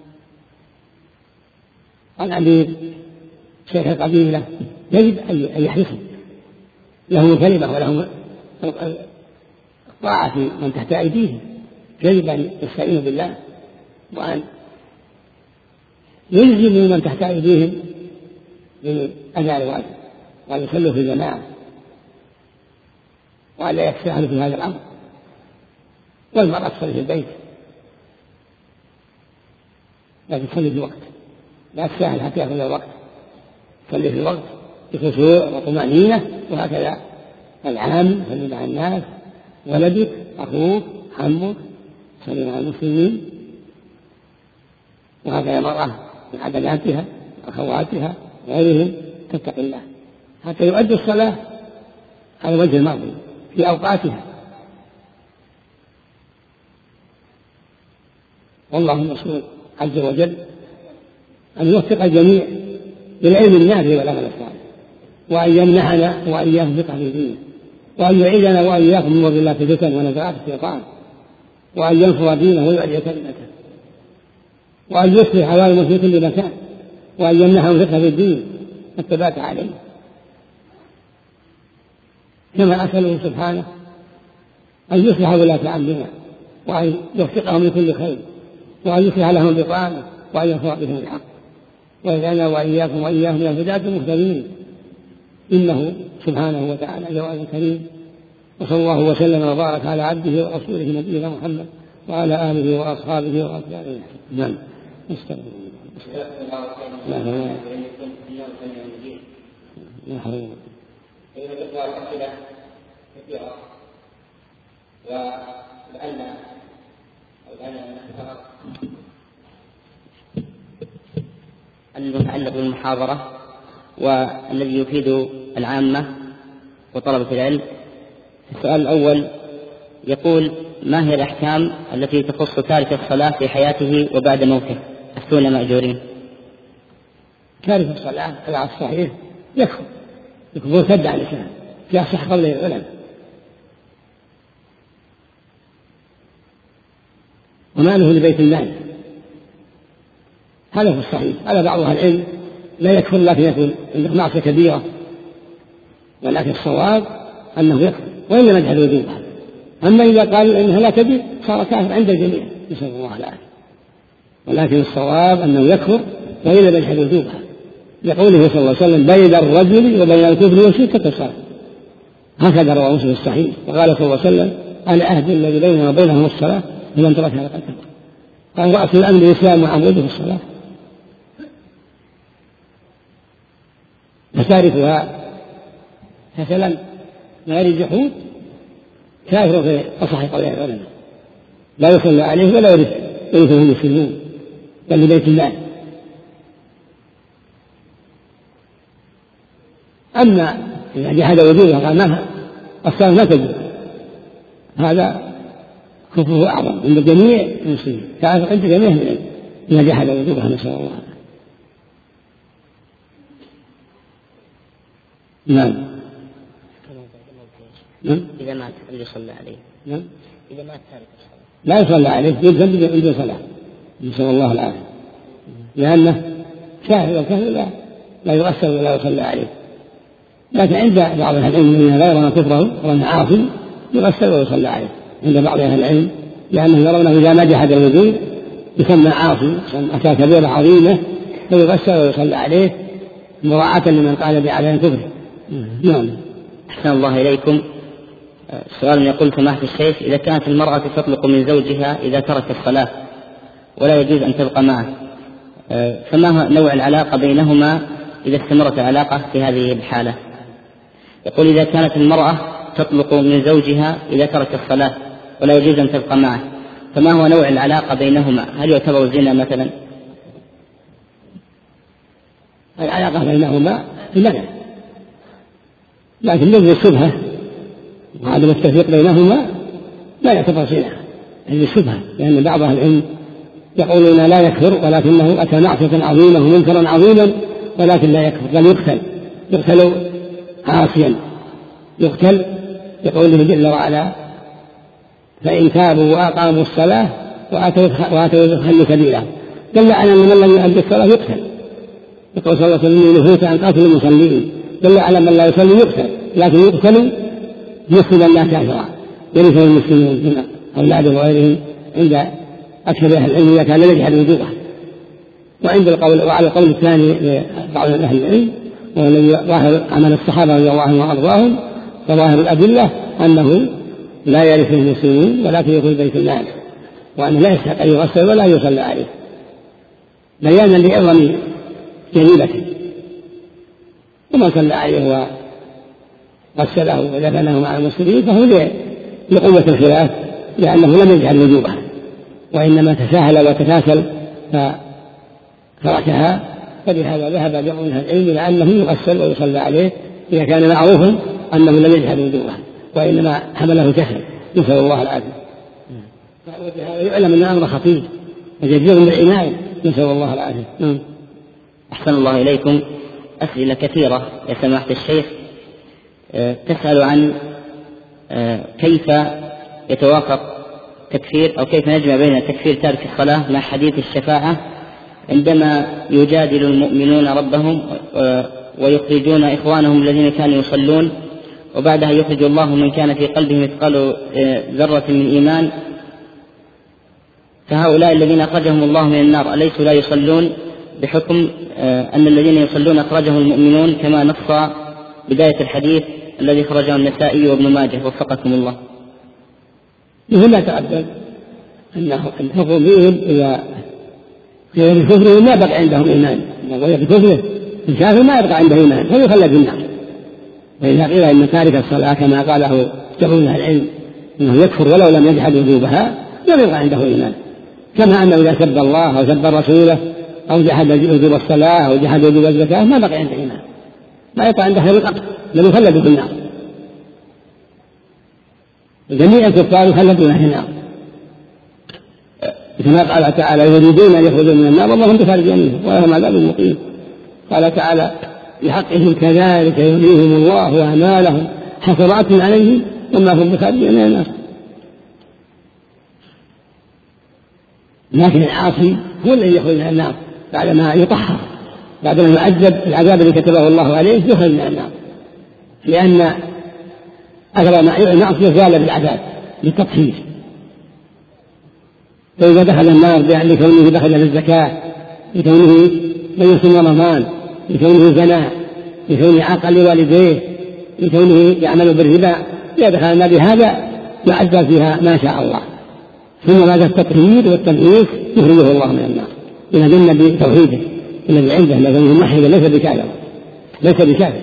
العميد شيخ القبيلة، يجب أن يحرصوا له كلمة وله طاعة في من تحت أيديهم. يجب أن يستعينوا بالله وأن يلزموا من تحت أيديهم بأداء الواجب، وأن يصلوا في الجماعة، وأن لا يتساهلوا في هذا الأمر. والمرأة تصلي في البيت لكن تصلي في وقت، لا تساهل حتى يأخذ الوقت، تصلي في الوقت بخشوع وطمأنينة. وهكذا العام صلي مع الناس، ولدك أخوك عمك صلي مع المسلمين. وهكذا المرأة من عدلاتها أخواتها وغيرهم تتقي الله حتى يؤدوا الصلاة على وجه المرضي في أوقاتها. والله المسؤول عز وجل أن يوفق الجميع للعلم النافع والعمل الصالح، وأن يمنحنا وإياهم فقه في دينه، وأن يعيذنا وإياكم من وضع الله في الفتن ونزغات الشيطان، وأن ينصر دينه ويعلي كلمته، وأن يصلح حوالهم في كل مكان، وأن يمنحهم فقه في الدين الثبات عليه. كما أسأله سبحانه أن يصلح ولاة أمرنا، وأن يوفقهم لكل خير، وأن يصلح لهم بطانه، وأن ينصر بهم الحق، ويجعلنا وإياكم وإياهم من الهداة المهتدين، إنه سبحانه وتعالى جواد كريم. وصلى الله وسلم وبارك على عبده ورسوله نبينا محمد وعلى آله وأصحابه وأتباعه. نعم. استغفر الله. لا حول المتعلق بالمحاضرة والذي يفيد العامة وطلبة العلم. السؤال الأول يقول: ما هي الأحكام التي تخص تارك الصلاة في حياته وبعد موته؟ أفتونا مأجورين. تارك الصلاة على الصحيح يكفر، يكفر مرتد عن الإسلام، في أصح قول العلماء. وماله لبيت المال، هذا هو الصحيح. على بعض أهل العلم لا يكفر لكن يكون عنده معصية كبيرة، ولكن الصواب أنه يكفر وإن لم يجحد وجوبها. أما إذا قال إنها لا كبير صار كافر عند الجميع، نسأل الله العافية. ولكن الصواب أنه يكفر وإن لم يجحد وجوبها، لقوله صلى الله عليه وسلم: بين الرجل وبين الكفر والشرك كالصلاة. هكذا رواه مسلم الصحيح. وقال صلى الله عليه وسلم: العهد الذي بيننا وبينهم الصلاة، فمن تركها فقد كفر. قال: رأس الأمر الإسلام وعموده الصلاة. فسارقها مثلا من غير جحود كافر في أصح قولي العلماء، لا يصلى عليه ولا يرث يرثه المسلمون بل لبيت الله. أما إذا جحد وجوبها قال ما الصلاة ما تجوز، هذا كفره أعظم عند جميع المسلمين، كافر عند جميع المسلمين إذا جحد وجوبها، نسأل الله. نعم. إذا مات هل يصلى عليه؟ نعم. إذا مات تارك الصلاة لا يصلى عليه، يلزم بدون صلاة، نسأل الله العافية، لأنه كافر وكافر لا لا يغسل ولا يصلى عليه. لكن عند بعض أهل العلم الذين لا يرون كفره وأنه عاصي يغسل ويصلى عليه عند بعض أهل العلم، لأنهم يرونه إذا ما جحد الوجوب يسمى عاصي، أتى كبيرة عظيمة فيغسل ويصلى عليه مراعاة لمن قال بعدم كفره. نعم. أحسن الله إليكم. سؤال يقول سماحة الشيخ: إذا كانت المرأة تطلق من زوجها إذا ترك الصلاة ولا يجوز أن تبقى معه، فما هو نوع العلاقة بينهما إذا استمرت العلاقة في هذه الحالة؟ يقول: إذا كانت المرأة تطلق من زوجها إذا ترك الصلاة ولا يجوز أن تبقى معه، فما هو نوع العلاقة بينهما؟ هل يعتبر زنا مثلا؟ العلاقة بينهما المنع، لكن الذي الشبهة وعدم التفريق بينهما لا يعتبر زنا، هذه الشبهة، لأن بعض أهل العلم يقولون لا يكفر ولكنه أتى معصية عظيمة ومنكرا عظيما ولكن لا يكفر، بل يقتل يقتل عاصيا، يقتل يقوله جل وعلا: فإن تابوا وأقاموا الصلاة وآتوا الزكاة سبيلا. دل على أن من لم يؤدي الصلاة يقتل، يقول صلى الله عليه وسلم: نهيت عن قتل المصلين. دل على من لا يصلي يقتل، لكن يقتل مسلما لا كافرا، يرثه المسلمون من أولاد وغيرهم عند أكثر أهل العلم إذا كان لا يجحد وجوبه. وعند القول وعلى القول الثاني لبعض أهل العلم والذي ظاهر عمل الصحابة رضي الله عنهم وأرضاهم فظاهر الأدلة أنه لا يرث المسلمون ولكن يدخل بيت الله، وأنه لا يستحق أن يغسل ولا يصلى عليه بيانا لعظم جريمته. ومن صلى عليه وغسله ودفنه مع المسلمين فهو لقوة الخلاف، لأنه لم يجعل وجوبها وإنما تساهل وتكاسل فتركها، فلهذا ذهب جمع من العلم إلى أنه يغسل ويصلى عليه إذا كان معروفا أنه لم يجعل وجوبها وإنما حمله جهل، نسأل الله العافية. وبهذا يعلم أن الأمر خطير وجدير بالعناية، نسأل الله العافية. أحسن الله إليكم. أسئلة كثيرة يا سماحة الشيخ تسأل عن كيف يتوافق تكفير أو كيف نجمع بين تكفير تارك الصلاة مع حديث الشفاعة عندما يجادل المؤمنون ربهم ويخرجون إخوانهم الذين كانوا يصلون، وبعدها يخرج الله من كان في قلبه مثقال ذرة من إيمان، فهؤلاء الذين أخرجهم الله من النار أليسوا لا يصلون بحكم أن الذين يصلون أخرجهم المؤمنون كما نص بداية الحديث الذي خرجه النسائي وابن ماجه وفقكم الله؟ مثل ما تقدم أنه الحكم بهم إذا غير كفره ما بقى عندهم إيمان، غير كفره الكافر ما يبقى عنده إيمان فيخلد في النار. وإذا قيل إن تارك الصلاة كما قاله جمع من العلم أنه يكفر ولو لم يجحد وجوبها لم يبقى عنده إيمان، كما أنه إذا سب الله أو سب رسوله أو جحد وجوب الصلاة أو جحد وجوب الزكاة ما بقى عنده إيمان، ما يبقى عنده خير القتل لم يخلد في النار. جميع الكفار يخلدون في النار كما قال تعالى: يريدون أن يخرجوا من النار والله هم بخارجين منها ولهم عذاب مقيم. قال تعالى: بحقهم كذلك يريهم الله أعمالهم حسرات عليهم وما هم بخارجين من النار. لكن العاصي هو الذي يخرج من النار بعدما يطهر، بعدما يعذب العذاب الذي كتبه الله عليه يخرج من النار، لأن أغلى معصية زال بالعذاب للتطهير. فإذا دخل النار لكونه دخل للزكاة، لكونه لم يصوم رمضان، لكونه زنى، لكونه عاق لوالديه، لكونه يعمل بالربا، إذا دخل النار بهذا يعذب فيها ما شاء الله، ثم بعد التطهير والتنعيش يخرجه الله من النار إلى جنة بتوحيده الذي عنده لكونه موحدا ليس بكافر. ليس بكافر.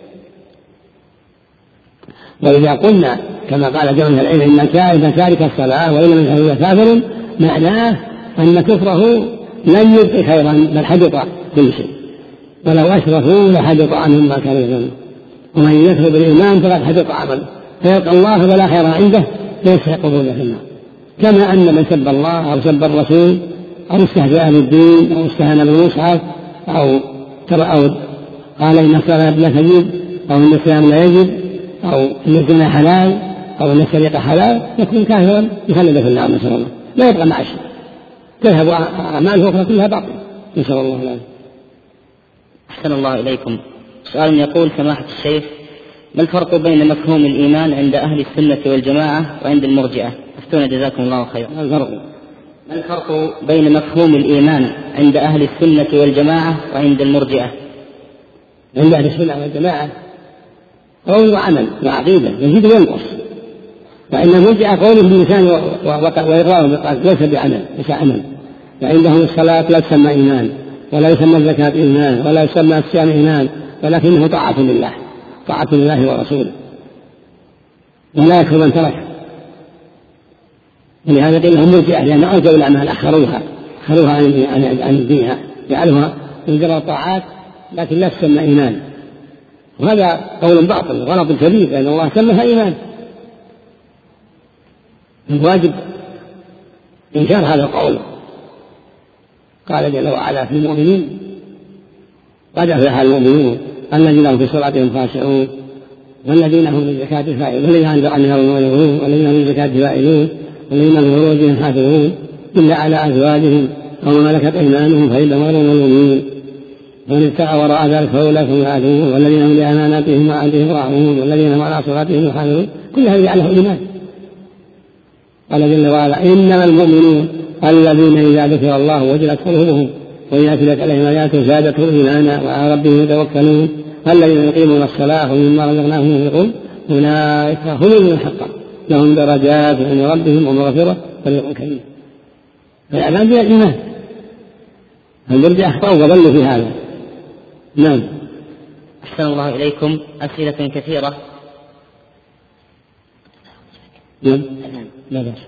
وإذا قلنا كما قال جمع العلم إن كان تارك الصلاة وإن لم يكن كافر معناه أن كفره لن يبقي خيرا بل حبط كل شيء، ولو أشركوا لحبط عنهم ما كانوا يعملون، ومن يكفر بالإيمان فقد حبط عمله فيلقى الله فلا خير عنده فيستحق ذلك في النار. كما أن من سب الله أو سب الرسول أو استهزأ بالدين أو استهان بالمصحف أو أو قال إن الصلاة لا تجب أو إن الصيام لا يجب أو إن الزنا حلال أو إن السرقة حلال يكون كافرا يخلد في النار نسأل الله، لا يبقى مع شيء، تذهب أعماله أخرى كلها باطلة نسأل الله العافية. أحسن الله إليكم. سؤال يقول سماحة الشيخ ما الفرق بين مفهوم الإيمان عند أهل السنة والجماعة وعند المرجئة؟ أفتونا جزاكم الله خيرا. ما الفرق؟ ما الفرق بين مفهوم الإيمان عند أهل السنة والجماعة وعند المرجئة؟ عند أهل السنة والجماعة قول وعمل وعقيدة يزيد وينقص، وإن المرجئة قوله باللسان وإقراره بالقلب ليس بعمل ليس عمل. فعندهم الصلاة لا تسمى إيمان ولا يسمى الزكاة إيمان ولا يسمى الصيام إيمان، ولكنه طاعة لله طاعة لله ورسوله ولا يكفر من ترك. ولهذا قيل لهم مرجئة لأن أرجوا الأعمال أخروها أخروها عن الدين جعلوها مجرد طاعات لكن لا تسمى إيمان، وهذا قول باطل غلط كبير لأن الله سمىها إيمان. الواجب إنكار هذا القول. قال جل وعلا في المؤمنين قد أفلح المؤمنون الذين هم في صلاتهم خاشعون والذين هم للزكاة فاعلون والذين عن عنها معرضون والذين هم للزكاة فاعلون والذين هم لفروجهم حافظون إلا على أزواجهم أو ملكت أيمانهم فإنهم غير ملومين ومن ابتغى وراء ذلك فأولئك هم العادون والذين هم لأماناتهم وعهدهم راعون والذين هم على صلاتهم يحافظون كل هذا جعله إيمان. قال جل وعلا إنما المؤمنون الذين إذا ذكر الله وجلت قلوبهم وإذا تليت عليهم آياته زادتهم إيمانا وعلى ربهم يتوكلون الذين يقيمون الصلاة ومما رزقناهم ينفقون أولئك هم المؤمنون حقا لهم درجات عند ربهم ومغفرة ورزق كريم. فالإعلان بالإيمان. المرجئة أخطأوا وضلوا في هذا. نعم. أحسن الله إليكم. أسئلة كثيرة. نعم. لا بأس.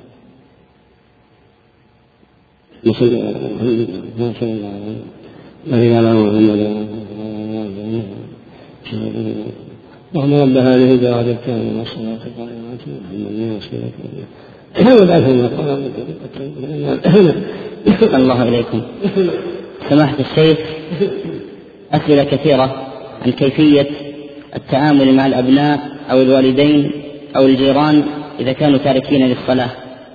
نصلي على محمد ما شاء الله عليه على محمد اللهم رب هذه الدعوة التامة والصلاة القائمة محمد وسيلة الله إليكم. سماحة الشيخ أسئلة كثيرة عن كيفية التعامل مع الأبناء أو الوالدين أو الجيران إذا كانوا تاركين للصلاة.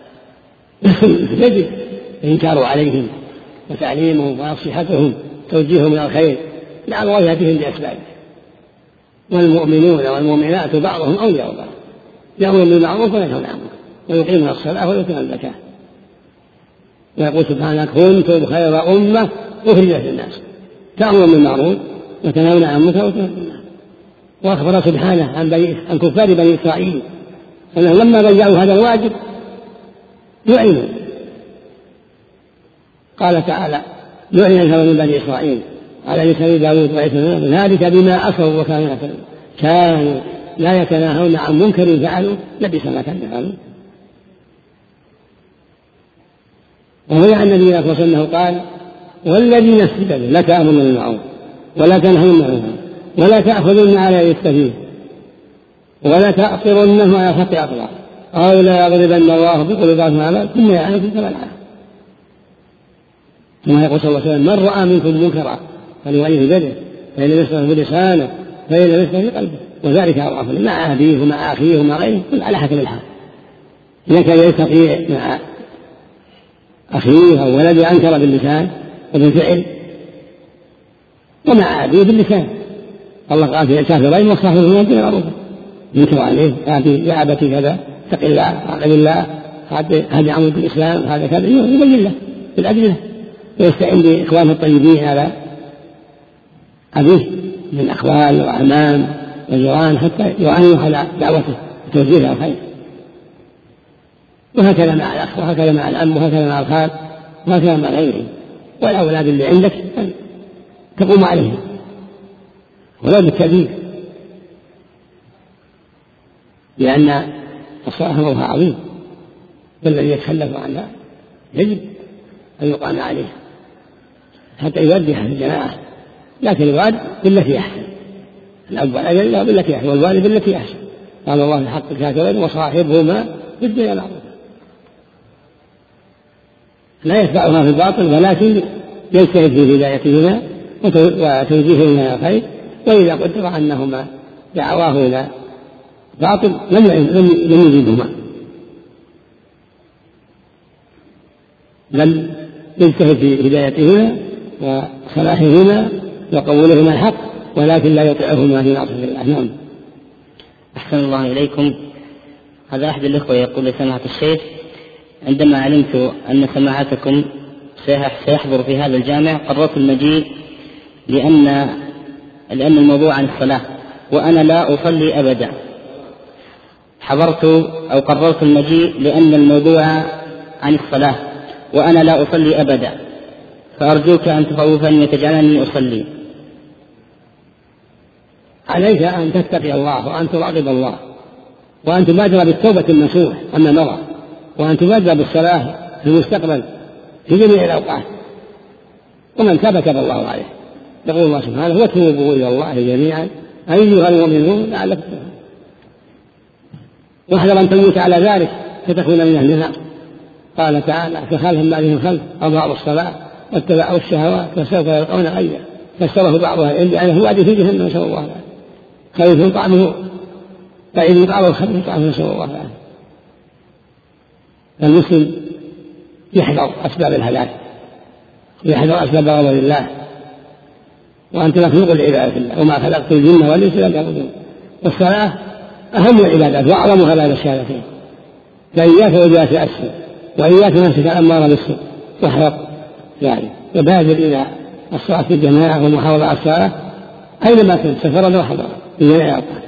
يجب الإنكار عليهم وتعليمهم ونصيحتهم توجيههم إلى الخير مع مواجهتهم بأسبابه. والمؤمنون والمؤمنات بعضهم أولياء بعض يأمرون بالمعروف وينهون عن المنكر ويقيمون الصلاة ويؤتون الزكاة. ويقول سبحانه كنتم خير أمة أخرجت للناس تأمرون بالمعروف وتنهون عن المنكر وتؤمنون بالله. وأخبر سبحانه عن, بني... عن كفار بني إسرائيل أنهم لما ضيعوا هذا الواجب لعنوا. قال تعالى لعن الكفار من بني إسرائيل على لسان داود وعيسى ذلك بما عصوا وكانوا يعتدون كانوا لا يتناهون عن منكر فعلوا لبئس ما كانوا يفعلون. وهو عن النبي صلى الله عليه وسلم قال والذي نفسي بيده لا تأمرون بالمعروف ولا تنهون عن المنكر ولا تأخذون على يستفيد ولا تأطرنه على خط أطراف أو لا يضربن الله بقلوبهم على ثم يعانكم كما العالم. ثم يقول صلى الله عليه وسلم من رأى منكم منكرا فليغيره بيده فإن لم يستطع بلسانه فإن لم يستطع بقلبه وذلك أضعف مع أبيه ومع أخيه ومع غيره كل على حسب الحال. إذا كان يستطيع مع أخيه أو ولده أنكر باللسان وبالفعل ومع أبيه باللسان. الله قال في الكافرين والصحابة من الدين معروفا ينكر عليه يا أبتي كذا اتق الله اعلم الله هذا عمل بالإسلام هذا كذا يبين له بالأدلة ويستعين بإخوانه الطيبين على أبيه من أخوال وأعمام وجيران حتى يعانوا على دعوته وتوجيهها الخير. وهكذا مع الأخ وهكذا مع الأم وهكذا مع الخال وهكذا مع غيره والأولاد اللي عندك تقوم عليهم ولا بالتأديب، لأن الصلاة أمرها عظيم، والذي يتخلف عنها يجب أن يقام عليه حتى يوديها في الجماعة، لكن الوالد بالتي أحسن، الأب والأجل له بالتي أحسن، والوالد بالتي أحسن. قال الله في حق الكافرين وصاحبهما في الدنيا معروفا، لا يتبعها في الباطل ولكن يجتهد في هدايتهما وتوجيههما إلى الخير، وإذا قدر أنهما دعواه إلى باطل لم يجدهما، بل يجتهد في هدايتهما وصلاحهما وقولهما الحق، ولكن لا يطيعهما في معصية الله. نعم. أحسن الله إليكم. هذا أحد الإخوة يقول لسماحة الشيخ: عندما علمت أن سماحتكم سيحضر في هذا الجامع قررت المجيء لأن لأن الموضوع عن الصلاة وأنا لا أصلي أبدا. حضرت أو قررت المجيء لأن الموضوع عن الصلاة وأنا لا أصلي أبدا، فأرجوك أن تخوفني وتجعلني أصلي. عليك أن تتقي الله وأن تراقب الله، وأن تبادر بالتوبة النصوح أما نرى، وأن تبادر بالصلاة في المستقبل في جميع الأوقات، ومن تاب تاب الله عليه. يقول الله سبحانه: وتوبوا إلى الله جميعا أيها المؤمنون لعلكم تفلحون. واحذر أن تموت على ذلك فتكون من أهل النار. قال تعالى: فخلف من بعدهم خلف أضاعوا الصلاة واتبعوا الشهوات فسوف يلقون غيا فاشتروا بعضها يعني هو وادي في جهنم نسأل الله العافية. خبيث طعمه فإن طعمه خبيث طعمه نسأل الله العافية. المسلم يحذر أسباب الهلاك ويحذر أسباب غضب الله، وأنت مخلوق لعبادة الله وما خلقت الجن والإنس إلا ليعبدون. والصلاة أهم العبادات وأعظمها بعد الشهادتين، فإياك وإياك أسفل وإياك نفسك الأمارة بالسوء واحذر ذلك، وبادر إلى الصلاة في الجماعة والمحافظة على الصلاة أينما كنت سفرا وحضرا في جميع الأوقات.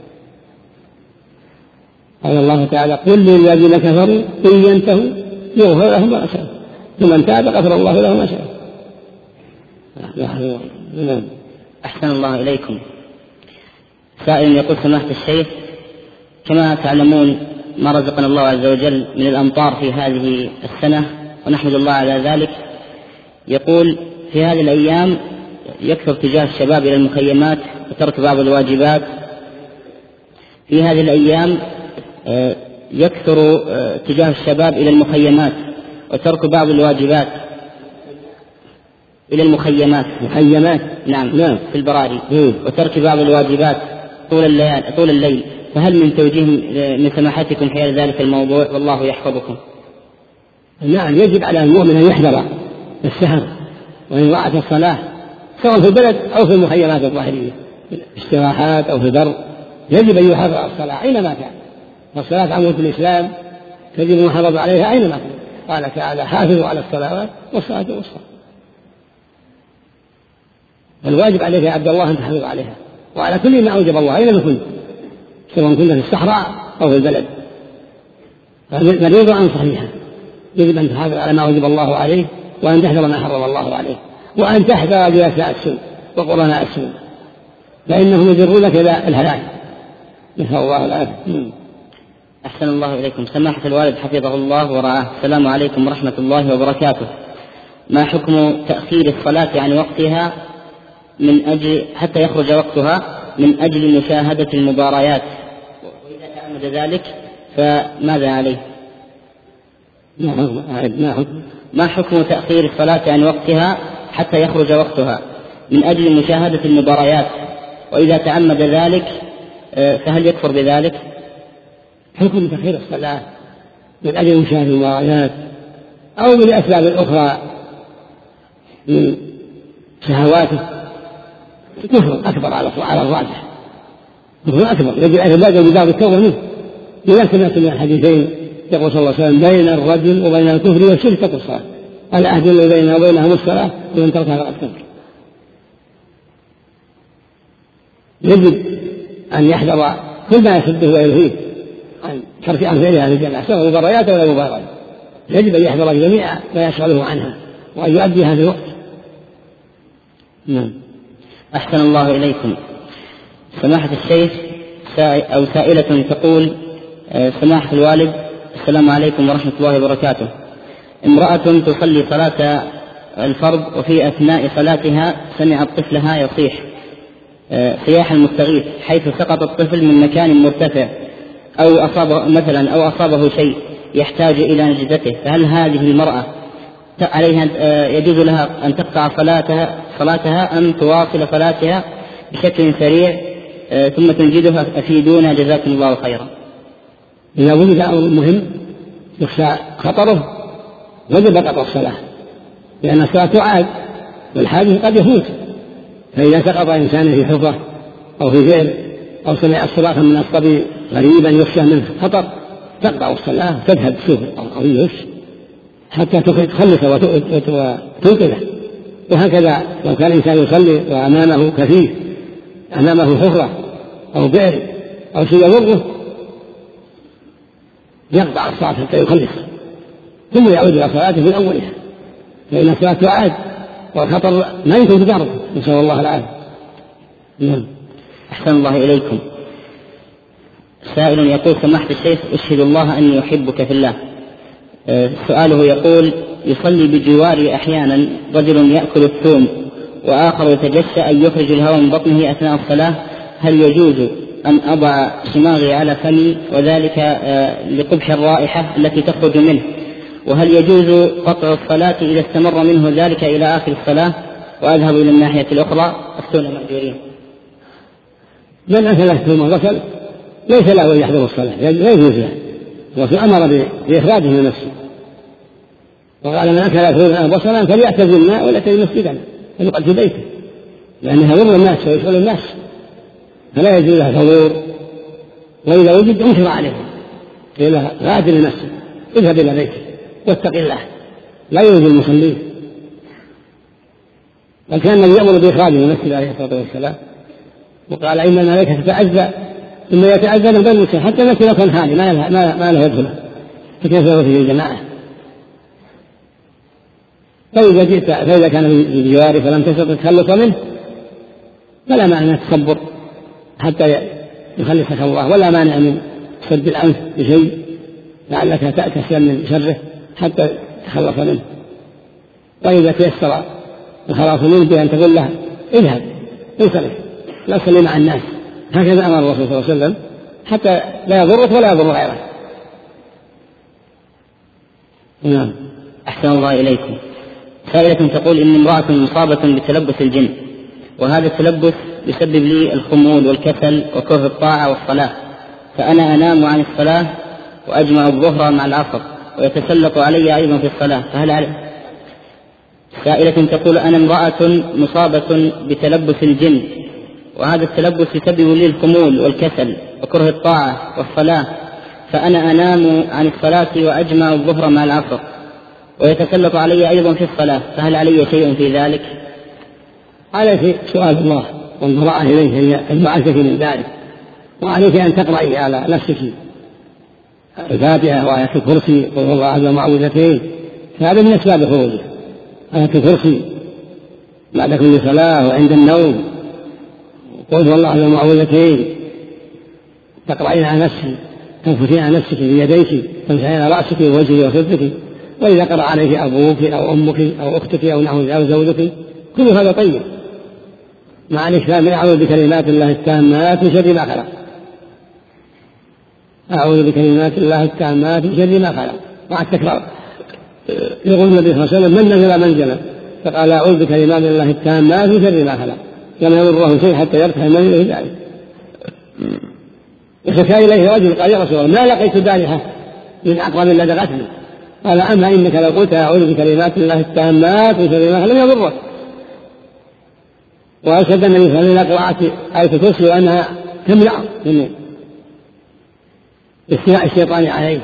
قال الله تعالى: قل للذين كفروا إن ينتهوا يغفر لهم ما سلف ومن تاب غفر الله له ما سلف. أحسن الله إليكم. سائل يقول: سماحة الشيخ، كما تعلمون ما رزقنا الله عز وجل من الأمطار في هذه السنة ونحمد الله على ذلك، يقول: في هذه الأيام يكثر اتجاه الشباب إلى المخيمات وترك بعض الواجبات. في هذه الأيام يكثر اتجاه الشباب إلى المخيمات وترك بعض الواجبات إلى المخيمات مخيمات نعم, نعم. في البراري مم. وترك بعض الواجبات طول الليل, طول الليل فهل من توجيه من سماحتكم حيال ذلك الموضوع؟ والله يحفظكم. نعم، يجب على المؤمن أن يحذر السهر وإضاعة الصلاة سواء في البلد أو في المخيمات الظاهرية في الاستراحات أو في البر. يجب أن يحافظ على الصلاة أينما كان، والصلاة عمود الإسلام يجب أن يحافظ عليها أينما كان. قال تعالى: حافظوا على الصلوات والصلاة والصلاة. الواجب عليك يا عبد الله أن تحافظ عليها وعلى كل ما أوجب الله أينما كنت، سواء كنت في الصحراء أو في البلد. مريضة أم صحيحة يجب أن تحافظ على ما أوجب الله عليه، وأن تحذر ما حرم الله عليه، وأن تحذر جلساء السوء وقرناء السوء فإنهم يجرونك إلى الهلاك. نسأل الله العافية. أحسن الله إليكم. سماحة الوالد حفظه الله ورعاه، السلام عليكم ورحمة الله وبركاته. ما حكم تأخير الصلاة عن وقتها من أجل حتى يخرج وقتها من أجل مشاهدة المباريات، وإذا تعمد ذلك فماذا عليه؟ ما حكم تأخير الصلاة عن وقتها حتى يخرج وقتها من أجل مشاهدة المباريات، وإذا تعمد ذلك فهل يكفر بذلك؟ حكم تأخير الصلاة من أجل مشاهدة المباريات أو من أسباب أخرى من شهواته كفر أكبر على الراجح، كفر أكبر. يجب أن يبادر بباب التوبة منه. لذلك سمعت من الحديثين يقول صلى الله عليه وسلم: بين الرجل وبين الكفر والشرك ترك الصلاة، العهد الذي بيننا وبينهم الصلاة ومن تركها فقد كفر. يجب أن يحذر كل ما يسده ويلهيه عن ترك أمثالها للجماعة سواء مباريات ولا مباريات. يجب أن يحذر جميع ما يشغله عنها وأن يؤديها في الوقت. نعم. أحسن الله إليكم. سماحة الشيخ، أو سائلة تقول: سماحة الوالد، السلام عليكم ورحمة الله وبركاته. امرأة تصلي صلاة الفرض وفي أثناء صلاتها سمعت طفلها يصيح صياح المستغيث، حيث سقط الطفل من مكان مرتفع أو أصاب مثلا أو أصابه شيء يحتاج إلى نجدته، فهل هذه المرأة عليها يجوز لها أن تقطع صلاتها صلاتها أم تواصل صلاتها بشكل سريع ثم تنجدها؟ أفيدونا جزاكم الله خيرا. إذا وجد أمر مهم يخشى خطره وجب قطع الصلاة، لأن الصلاة تعاد والحادث قد يفوت. فإذا سقط إنسان في حفرة أو في بئر أو سمع الصراخ من الصبي غريبا يخشى منه خطر، تقطع الصلاة تذهب تشوف أو يخش حتى تخلصه وتوقفه. وهكذا لو كان الإنسان يصلي وأمامه كثيف، أمامه حفرة أو بئر أو شيء يضره، يقطع الصلاة حتى يخلص ثم يعود إلى صلاته من أولها، فإن الصلاة تعاد والخطر لا يمكن تجاربه، نسأل الله العافية. نعم. أحسن الله إليكم. سائل يقول: سماحة الشيخ، أشهد الله أني أحبك في الله. سؤاله يقول: يصلي بجواري أحيانا رجل يأكل الثوم وآخر يتجشى أن يخرج الهواء من بطنه أثناء الصلاة، هل يجوز أن أضع شماغي على فمي وذلك لقبح الرائحة التي تخرج منه؟ وهل يجوز قطع الصلاة إذا استمر منه ذلك إلى آخر الصلاة وأذهب إلى الناحية الأخرى؟ أفتونا مأجورين. من أكل الثوم وغسل ليس له أن يحضر الصلاة، لا يجوز له، الرسول أمر بإخراجه من نفسه وقال: من أكل ثوما وبصلا فليعتزل الماء ولا يأتي مسجدا، فليقعد في بيته، لأنها يضر الناس ويشغل الناس، فلا يجوز لها حضور. وإذا وجد أنكر عليه، قيل: غادر المسجد، اذهب إلى بيته واتق الله، لا يوجد المصلين. بل كان النبي يأمر بإخراجه من المسجد عليه الصلاة والسلام، وقال: إن الملائكة تتعزى ثم يتعزى من بين المسلمين حتى المسجد لو كان خالي ما له ما له يدخله، فكيف يدخل في الجماعة؟ فإذا جئت فإذا كان في جواره فلم تستطع التخلص منه فلا مانع من التصبر حتى يخلصك الله، ولا مانع من سد الأنف بشيء لعلك تأتسم من شره حتى تخلص منه. وإذا تيسر الخلاص منه بأن تقول له: اذهب انصرف، لا تصلي مع الناس. هكذا أمر الرسول صلى الله عليه وسلم حتى لا يضرك ولا يضر غيرك. نعم. أحسن الله إليكم. سائلة تقول: إن امرأة مصابة بتلبس الجن، وهذا التلبس يسبب لي الخمول والكسل وكره الطاعة والصلاة، فأنا أنام عن الصلاة وأجمع الظهر مع العصر ويتسلط علي أيضا في الصلاة، فهل علي؟ سائلة تقول: أنا امرأة مصابة بتلبس الجن، وهذا التلبس يسبب لي الخمول والكسل وكره الطاعة والصلاة، فأنا أنام عن الصلاة وأجمع الظهر مع العصر ويتسلط علي أيضا في الصلاة، فهل علي شيء في ذلك؟ عليك سؤال الله والضراعة إليه أن يعزك من ذلك، وعليك أن تقرأي على نفسك الفاتحة وآية الكرسي قل هو الله أحد ومعوذتين، فهذا من أسباب خروجه. آية الكرسي بعد كل صلاة وعند النوم، قل هو الله أحد ومعوذتين، تقرأين على نفسك، تنفثين على نفسك بيديك، تمسحين على رأسك ووجهك وخدك. وإذا قرأ عليك أبوك أو أمك أو أختك أو نحو أو زوجك كل هذا طيب، مع الإكثار: أعوذ بكلمات الله التامات من شر ما خلق، أعوذ بكلمات الله التامات من شر ما خلق، مع التكرار. يقول النبي صلى الله عليه وسلم: من نزل منزلا فقال: أعوذ بكلمات الله التامات من شر ما خلق، لم يضره شيء حتى يرتحل من إليه ذلك. وشكا إليه رجل قال: يا رسول الله، ما لقيت بارحة من أقرب لدغتني، قال: أما إنك لو قلت أعوذ بكلمات الله التامات من شر ما خلق لم يضره. وأشهد النبي صلى الله عليه وسلم قراءة آية الكرسي وأنها تمنع من استيلاء الشيطان عليه،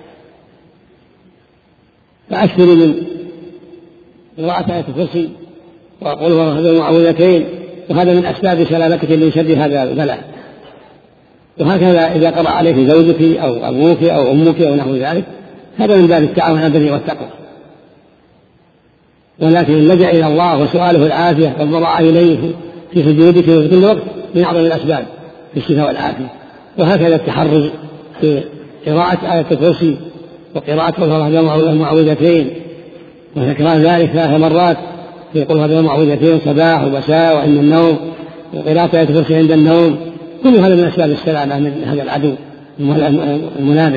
فأكثر من قراءة آية الكرسي وقل هو الله أحد ومعوذتين، وهذا من أسباب سلامتك من شر هذا البلاء. وهكذا إذا قرأ عليك زوجك أو أبوك أو أمك أو نحو ذلك، هذا من باب التعاون على البر والتقوى. ولكن اللجأ إلى الله وسؤاله العافية والضراعة إليه في سجودك وفي كل وقت من أعظم الأسباب، بالشفاء والعافية. وهكذا التحرز في قراءة آية الكرسي وقراءة قل هو الله المعوذتين وتكرار ذلك ثلاث مرات في قل هو الله المعوذتين صباح ومساء وعند النوم وقراءة آية الكرسي عند النوم، كل هذا من أسباب السلامة من هذا العدو الملابس.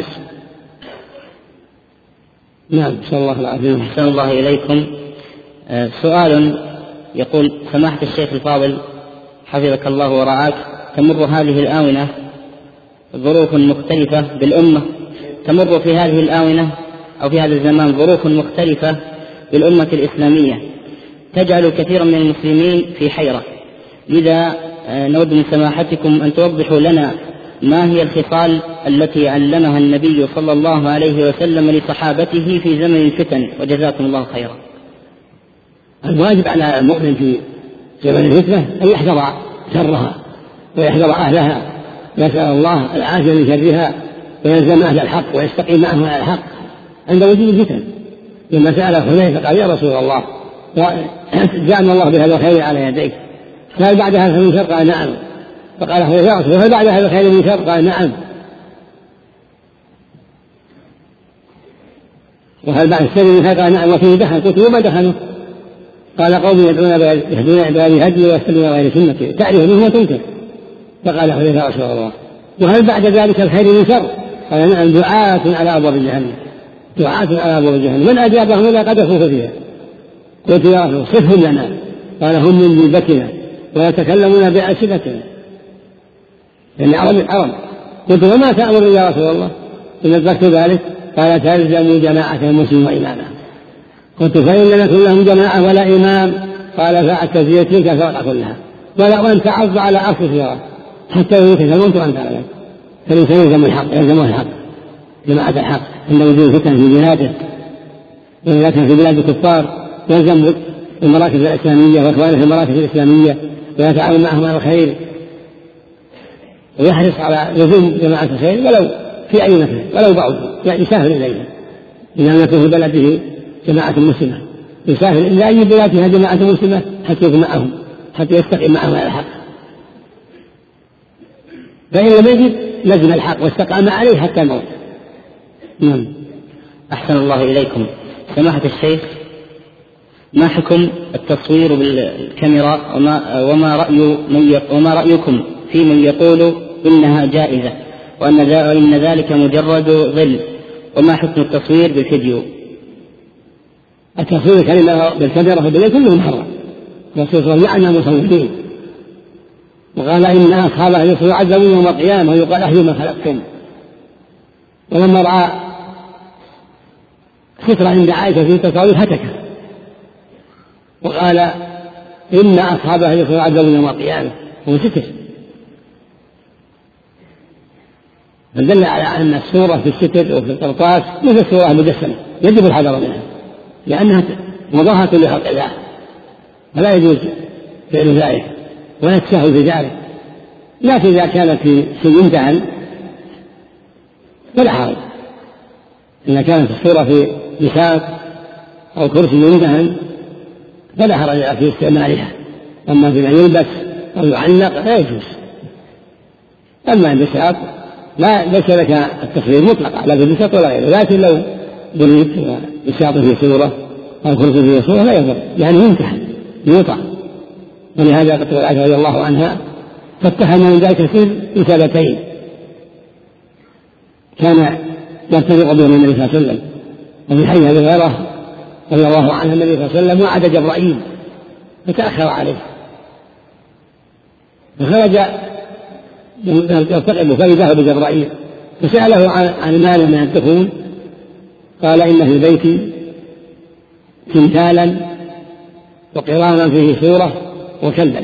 نعم. نسأل الله العافية. أحسن الله إليكم. آه سؤال يقول: سماحة الشيخ الفاضل حفظك الله ورعاك، تمر هذه الآونة ظروف مختلفة بالأمة تمر في هذه الآونة أو في هذا الزمان ظروف مختلفة بالأمة الإسلامية تجعل كثيرا من المسلمين في حيرة، لذا نود من سماحتكم أن توضحوا لنا ما هي الخصال التي علمها النبي صلى الله عليه وسلم لصحابته في زمن الفتن، وجزاكم الله خيرا. الواجب على المؤمن في زمن الفتنة أن يحذر شرها ويحذر أهلها، يسأل الله العافية من شرها ويلزم أهل الحق ويستقيم معهم على الحق عند وجود الفتن. لما سأل حذيفة قال: يا رسول الله جعلنا الله بهذا الخير على يديك، هل بعد هذا من شر؟ قال: نعم. فقال حذيفة: يا رسول الله هل بعد هذا الخير من شر؟ قال: نعم. وهل بعد الشر من شر؟ قال: نعم. وفيه دخل. قلت: وما دخله؟ قال: قوم يدعون بهذه هدي ويستدلون غير سنتي تعرف منه وتنكر. فقال حذيفة: يا رسول الله وهل بعد ذلك الخير من شر؟ قال: نعم. دعاة على أبواب جهنم دعاة على أبواب جهنم من أجابهم إلا قذفوه فيها. قلت: يا رسول الله صفهم لنا. قال: هم من جلبتنا ويتكلمون بألسنتنا، يعني عرب العرب. قلت: وما تأمر يا رسول الله؟ إن أدركت ذلك. قال: تلزموا جماعة المسلم وإمامه. قلت: فإن لم يكن لهم جماعة ولا إمام؟ قال: فاعتزل تلك الفرقة كلها ولو أن تعض على أرض الفراش حتى يموت الموت وأنت على ذلك. فالإنسان يلزم الحق يلزم الحق جماعة الحق عند وجود فتن في بلاده، وإذا كان في بلاد الكفار يلزم المراكز الإسلامية وإخوانه في المراكز الإسلامية ويتعاون معهم على الخير ويحرص على لزوم جماعة الخير ولو في أي مكان ولو بعض، يعني يسافر إليها إذا لم يكن في بلده جماعة مسلمة، يسافر إلى أي بلاد فيها جماعة مسلمة حتى يكون معهم حتى يستقيم معهم على الحق. فإن لم يجد لزم الحق واستقام عليه حتى الموت. نعم. أحسن الله إليكم. سماحة الشيخ، ما حكم التصوير بالكاميرا وما, وما, رأي من وما رأيكم في من يقول إنها جائزة وأن ذلك مجرد ظل، وما حكم التصوير بالفيديو؟ التصوير الكلمة بالكاميرا في البلاد كله محرم، الرسول صلى الله عليه وسلم المصورين وقال: إن أصحابه يعذبون يوم القيامة ويقال: أحيوا ما خلقتم. ولما رأى سترة عند عائشة في التصاوير هتكه وقال: إن أصحابه يعذبون يوم القيامة، هو ستر. فدل على أن الصورة في الستر وفي القرطاس مثل الصورة المجسمة يجب الحذر منها لأنها مضاهة لخلق الله، فلا يجوز فعل ذلك ولا التساهل في ذلك. لكن إذا كانت في شيء يمتهن فلا حرج، إذا كانت الصورة في بساط أو كرسي يمتهن فلا حرج في استعمالها، أما فيما يلبس أو يعلق لا يجوز. أما البساط لا ليس لك التصوير مطلقا لا بالبساط ولا غيره، لكن لو بريد بساط في صورة أو كرسي في صورة لا يضر، يعني يمتحن يوطع. ولهذا قد عائشة رضي الله عنها فاتهم من ذلك السر رسالتين كان يرتبط بهم النبي صلى الله عليه وسلم. وفي حديث أبي هريرة رضي الله عنه النبي صلى الله عليه وسلم وعد جبرائيل فتأخر عليه، فخرج يرتقب فإذا بجبرائيل فسأله عن المال من الدخول، قال: إن في بيتي تمثالا وقرانا فيه صورة وكلبا،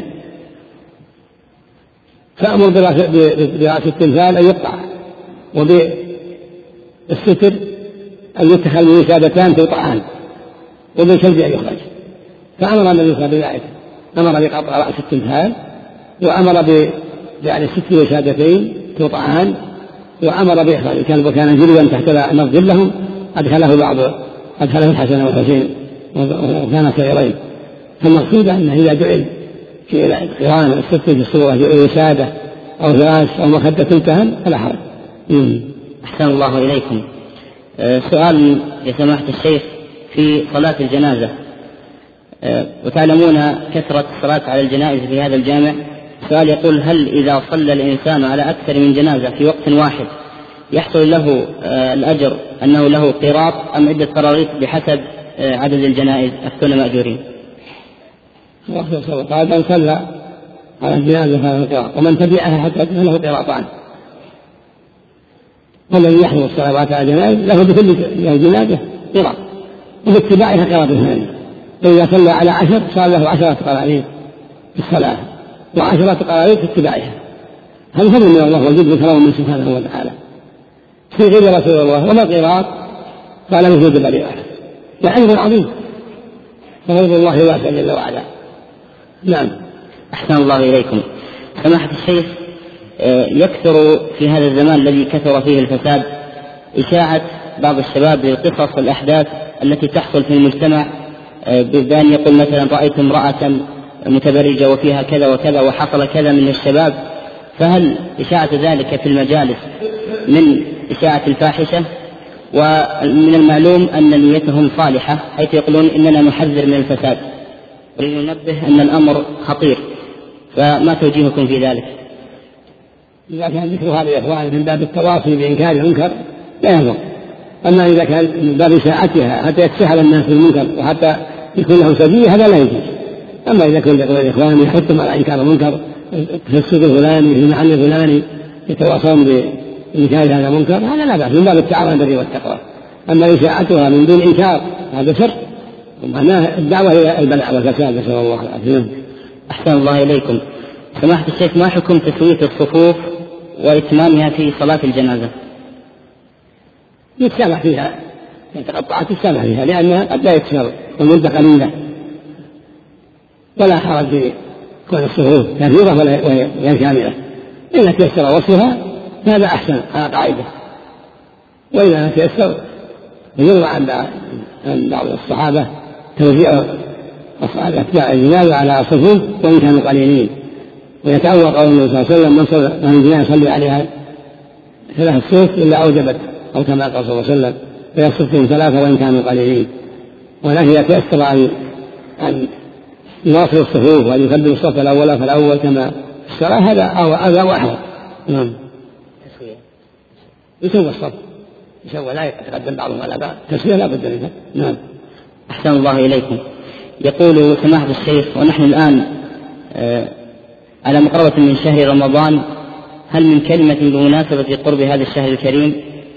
فأمر برأس التمثال أن يقطع وبالستر أن يتخذ وسادتان توطعان وبالكلب أن يخرج. فأمر النبي صلى الله عليه وسلم أمر بقطع رأس التمثال وأمر بجعل الست وسادتين توطعان وأمر بإخراج الكلب، وكان جلوا تحت نظر لهم أدخله بعض أدخله الحسن والحسين وكان صغيرين. فالمقصود أنه إذا جعل في القران الست في الصورة جعل وسادة أو فراش أو مخدة تمتهن فلا حرج. أحسن الله إليكم. أه سؤال يا سماحة الشيخ في صلاة الجنازة، أه وتعلمون كثرة الصلاة على الجنائز في هذا الجامع. سؤال يقول: هل إذا صلى الإنسان على أكثر من جنازة في وقت واحد يحصل له أه الأجر أنه له قيراط أم عدة قراريط بحسب أه عدد الجنائز أفتون مأجورين؟ قال: من صلى على الجنازة فله قيراط، ومن تبعها حتى فله قيراطان. والذي يحضر الصلوات على الجنائز له بكل جنازة قيراط، وباتباعها قيراط اثنين. فإذا صلى على عشر صار له عشرة قراريط في الصلاة وعشرة قراريط في اتباعها. هذا فضل من الله وجد وكرم من سبحانه وتعالى في غير رسول الله. وما القيراط؟ قال: مثل جبل أحد، يعني عظيم، فضل الله واسع جل وعلا. نعم. أحسن الله إليكم. سماحة الشيخ، يكثر في هذا الزمان الذي كثر فيه الفساد إشاعة بعض الشباب للقصص والأحداث التي تحصل في المجتمع، بأن يقول مثلا: رأيت امرأة متبرجة وفيها كذا وكذا وحصل كذا من الشباب. فهل إشاعة ذلك في المجالس من إشاعة الفاحشة؟ ومن المعلوم أن نيتهم صالحة حيث يقولون إننا نحذر من الفساد، ولننبه أن الأمر خطير، فما توجيهكم في ذلك؟ إذا كان ذكر هذه الإخوان من باب التواصي بإنكار المنكر لا يضر. أما إذا كان من باب إشاعتها حتى يتسهل الناس في المنكر وحتى يكون له سبيل هذا لا يجوز. أما إذا كنت يقول الإخوان يحثم على إنكار المنكر في السوق الفلاني في المحل الفلاني يتواصون بإنكار هذا المنكر هذا لا بأس، من باب التعاون البر والتقوى. أما إشاعتها من دون إنكار هذا شر، ومعناه الدعوة إلى البلاء والفساد، نسأل الله العافية. أحسن الله إليكم. سماحة الشيخ، ما حكم تسوية الصفوف وإتمامها في صلاة الجنازة؟ يتسامح فيها، يتقطعت يتسامح فيها لأنها قد لا يتسر والمدة قليلة، ولا حرج في كون الصفوف كثيرة وهي غير كاملة. إذا تيسر وصلها هذا أحسن على قاعدة، وإذا لم تيسر يروى عن بعض الصحابة توزيع أتباع الجنازة على صفوف وإن كانوا قليلين، ويتأول قول النبي صلى الله عليه وسلم: من صلى من الجنازة يصلي عليها ثلاث صفوف إلا أوجبت، أو كما قال صلى الله عليه وسلم: فيصفهم ثلاثة وإن كانوا قليلين. ولكن إذا تيسر أن أن يواصل الصفوف وأن يقدم الصف الأول فالأول كما في الصلاة هذا هذا واحد. نعم. يسوى الصف، يسوى لا يتقدم بعضهم على بعض، تسوية لا بد منها. نعم. أحسن الله إليكم. يقول سماحة الشيخ: ونحن الآن آه على مقربة من شهر رمضان، هل من كلمة بمناسبة قرب هذا الشهر الكريم؟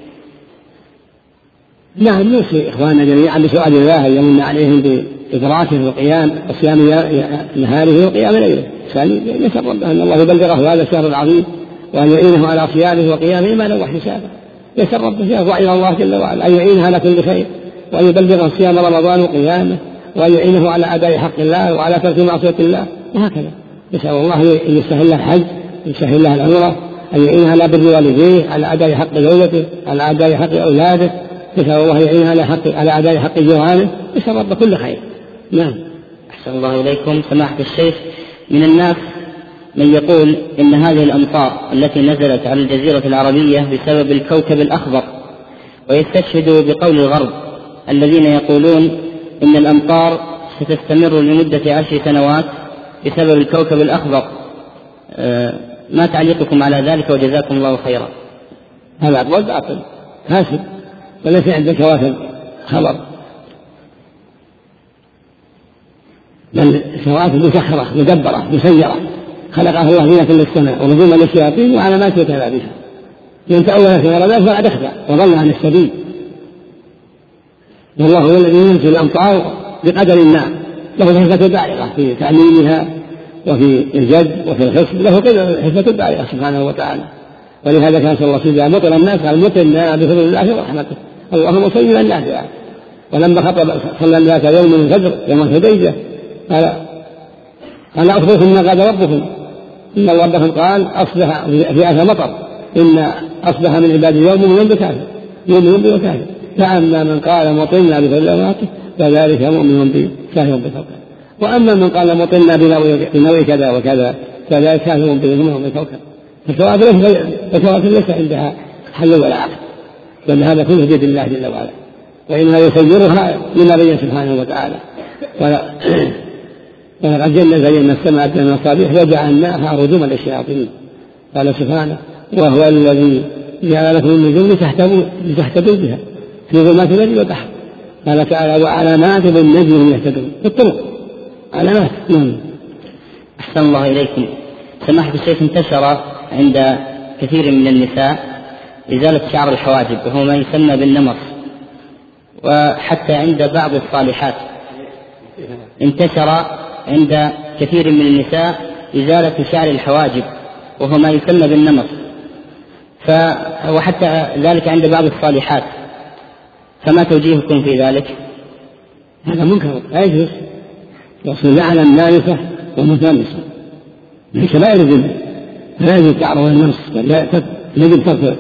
نعم، نوصي إخواننا جميعا بسؤال الله أن يمن عليهم بإدراكه وقيام وصيام نهاره وقيام ليله، نسأل ربه أن الله يبلغه هذا الشهر العظيم وأن يعينه على صيامه وقيامه ما له وحسابه. يسأل ربه يرضى إلى الله جل وعلا أن يعينه على كل خير، وأن يبلغه صيام رمضان وقيامه، وأن يعينه على أداء حق الله وعلى ترك معصية الله، وهكذا. نسأل الله أن يسهل له الحج، يسهل له العمرة، أن يعينه على بر والديه، على أداء حق زوجته، على أداء حق أولاده. نسأل الله يعينه على حق على أداء حق جيرانه. نسأل رب كل خير. نعم. أحسن الله إليكم. سماحة الشيخ، من الناس من يقول إن هذه الأمطار التي نزلت على الجزيرة العربية بسبب الكوكب الأخضر، ويستشهد بقول الغرب الذين يقولون إن الأمطار ستستمر لمدة عشر سنوات بسبب الكوكب الأخضر. أه ما تعليقكم على ذلك وجزاكم الله خيرا؟ هذا أقوال باطل فاسد، وليس عند الكواكب خبر، بل الكواكب مسخرة مدبرة مسيرة خلقها الله زينة للسماء ورجوما للشياطين وعلامات يهتدى بها، من تأول في غربات فلا تخفى وضل عن السبيل. والله هو الذي ينزل الأمطار بقدر ما، له الحكمة البالغة في تعليمها وفي الجد وفي الخصب، له كذا الحكمة البالغة سبحانه وتعالى. ولهذا كان صلى الله عليه وسلم مطر الناس قال مطرنا بفضل الله ورحمته اللهم صل النافع. ولما خطب صلى الناس يوم الفجر يوم الحديبية قال قال أخبركم ما قال ربكم إن ربكم قال أصبح في أثر مطر إن أصبح من عباد يوم من بكافر يوم من بكافر. فأما من قال مطرنا بفضل الله فذلك مؤمن به كافر بكوكب، وأما من قال مطرنا بنوع كذا وكذا فذلك كافر به بكوكب. فالكواكب ليس عندها حل ولا عقل، بل هذا كله بيد الله جل وعلا، وإنما يسيرها لما بين سبحانه وتعالى. ولقد جعلنا زينا السماء بمصابيح وجعلناها رجوما للشياطين. قال سبحانه: وهو الذي جعل لكم النجوم لتهتدوا بها في ظلمات الليل والبحر. قال تعالى: وعلامات بالنجم يهتدون. بالطرق علامات. أحسن الله إليكم. سماحة الشيخ، انتشر عند كثير من النساء إزالة شعر الحواجب وهو ما يسمى بالنمص، وحتى عند بعض الصالحات انتشر عند كثير من النساء إزالة شعر الحواجب وهو ما يسمى بالنمص، وحتى ذلك عند بعض الصالحات، فما توجيهكم في ذلك؟ هذا منكر لا يجوز. الرسول لعن النامصة والمتنمصة من كبائر الذنوب، فلا يجوز تعرض النمص، يجب ترك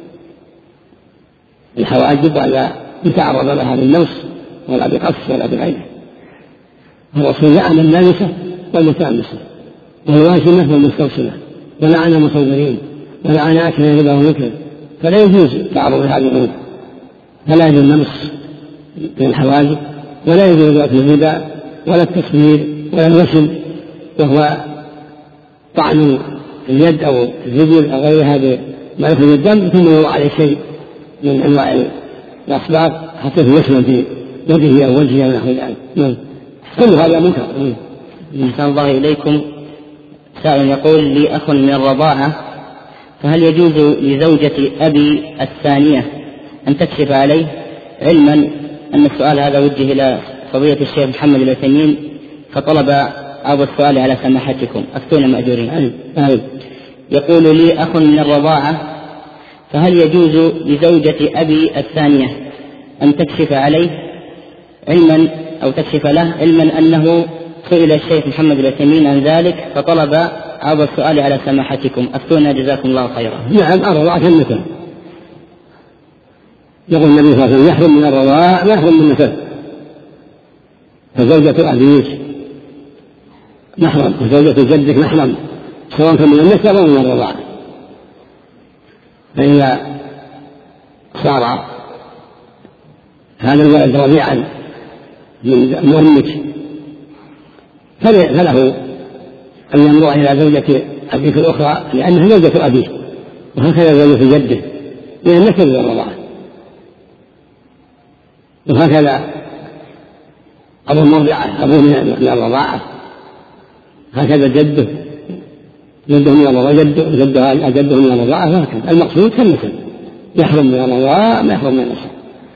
الحواجب ولا يتعرض لها بالنمص ولا بقص ولا بغيره. الرسول لعن النامصة والمتنمصة والواشمة والمستوسمة، ولعن المصورين، ولعن أكل الربا والمكر، فلا يجوز تعرض لهذه الأمور. فلا يجوز النمص من الحواجب، ولا يجوز أكل الربا ولا التصوير ولا الوشم وهو طعن اليد أو الرجل أو غيرها بما يخرج الدم ثم يوضع عليه شيء من أنواع الأصباغ حتى في وشم في يده أو وجهه ونحو ذلك. كل هذا منكر. أحسن الله إليكم. سائل يقول: لي أخ من الرضاعة، فهل يجوز لزوجة أبي الثانية أن تكشف عليه، علما أن السؤال هذا وجه إلى فضيلة الشيخ محمد العثيمين فطلب عرض السؤال على سماحتكم، أفتونا مأجورين. يقول: لي أخ من الرضاعة، فهل يجوز لزوجة أبي الثانية أن تكشف عليه، علما أو تكشف له علما أنه سئل الشيخ محمد العثيمين عن ذلك فطلب عرض السؤال على سماحتكم، أفتونا جزاكم الله خيرا. نعم، الرضاعة كالنسب. يقول النبي صلى الله عليه وسلم: يحرم من الرضاعة ما يحرم من النسب، فزوجة أبيك محرم وزوجة جدك محرم، سواء كان من النسب أو من الرضاعة. فإذا صار هذا الولد رضيعا من أمك فله أن ينظر إلى زوجة أبيك الأخرى لأنها زوجة أبيه، وهكذا زوجة جده من النسب والرضاعة، وهكذا أبو المرضعة أبوه من الرضاعة، هكذا جده جده من الرضاعة جده جده من الرضاعة، وهكذا المقصود كالنسب، يحرم من الرضاعة ما يحرم من النسب.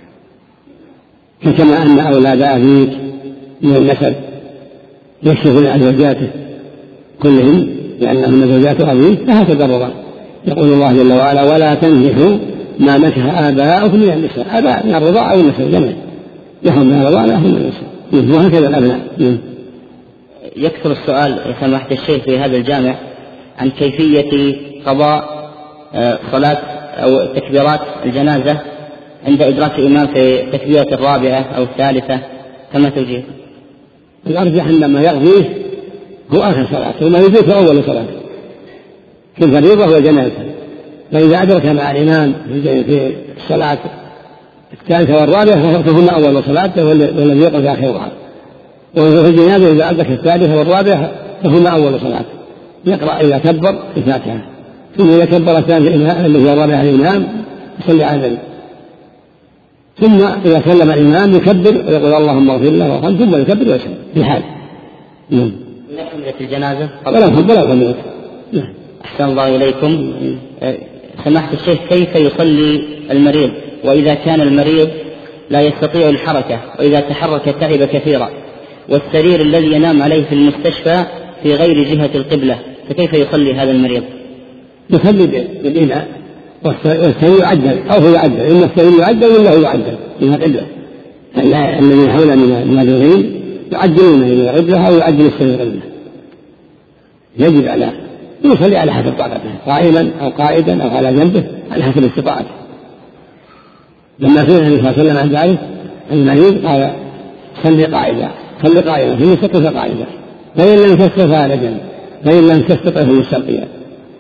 كما أن أولاد أبيك من النسب يكشفون عن زوجاته كلهم لأنهم زوجات أبيك، فهكذا الرضاعة. يقول الله جل وعلا: ولا تنكحوا ما نكح آباؤكم من النساء. آباء من الرضاعة أو النسب جميعا، يحرم من الرضاعة لا يحرم من النسب، وهكذا الأبناء. يكثر السؤال يا سماحة الشيخ في هذا الجامع عن كيفية قضاء صلاة أو تكبيرات الجنازة عند إدراك الإمام في التكبيرة الرابعة أو الثالثة، كما توجيه؟ الأرجح أنما يقضيه هو آخر صلاة، وما يدرك أول صلاة في الفريضة والجنازة. فإذا أدرك مع الإمام في الصلاة الثالثة والرابعة فهن أول صلاة والذي يقضي في آخرها، وفي الجنازة إذا أدرك الثالثة والرابعة فهن أول صلاة، يقرأ إذا كبر الفاتحة، ثم إذا كبر الثالثة الذي هو الرابعة الإمام يصلي على النبي، ثم إذا سلم الإمام يكبر ويقول اللهم اغفر له وارحمه، ثم يكبر ويسلم في حال. نعم. حملة الجنازة ولا ولا حملة. نعم. أحسن الله إليكم. سماحة الشيخ، كيف يصلي المريض وإذا كان المريض لا يستطيع الحركة وإذا تحرك تعب كثيرا، والسرير الذي ينام عليه في المستشفى في غير جهة القبلة، فكيف يصلي هذا المريض؟ يصلي بالإناء والسرير يعدل أو هو يعدل، إما السرير يعدل ولا هو يعدل من القبلة. الذين حوله من المريضين يعدلون إلى القبلة أو يعدل السرير قبله. يجب على يصلي على حسب طاقته، قائما أو قائدا أو على جنبه على حسب استطاعته. لما سئل النبي صلى الله عليه وسلم عن ذلك المريض قال صلي قائدا، صلي قائدا فإن استطعت قائدا، فإن لم تستطع على جنب، فإن لم تستطع فمستلقيا،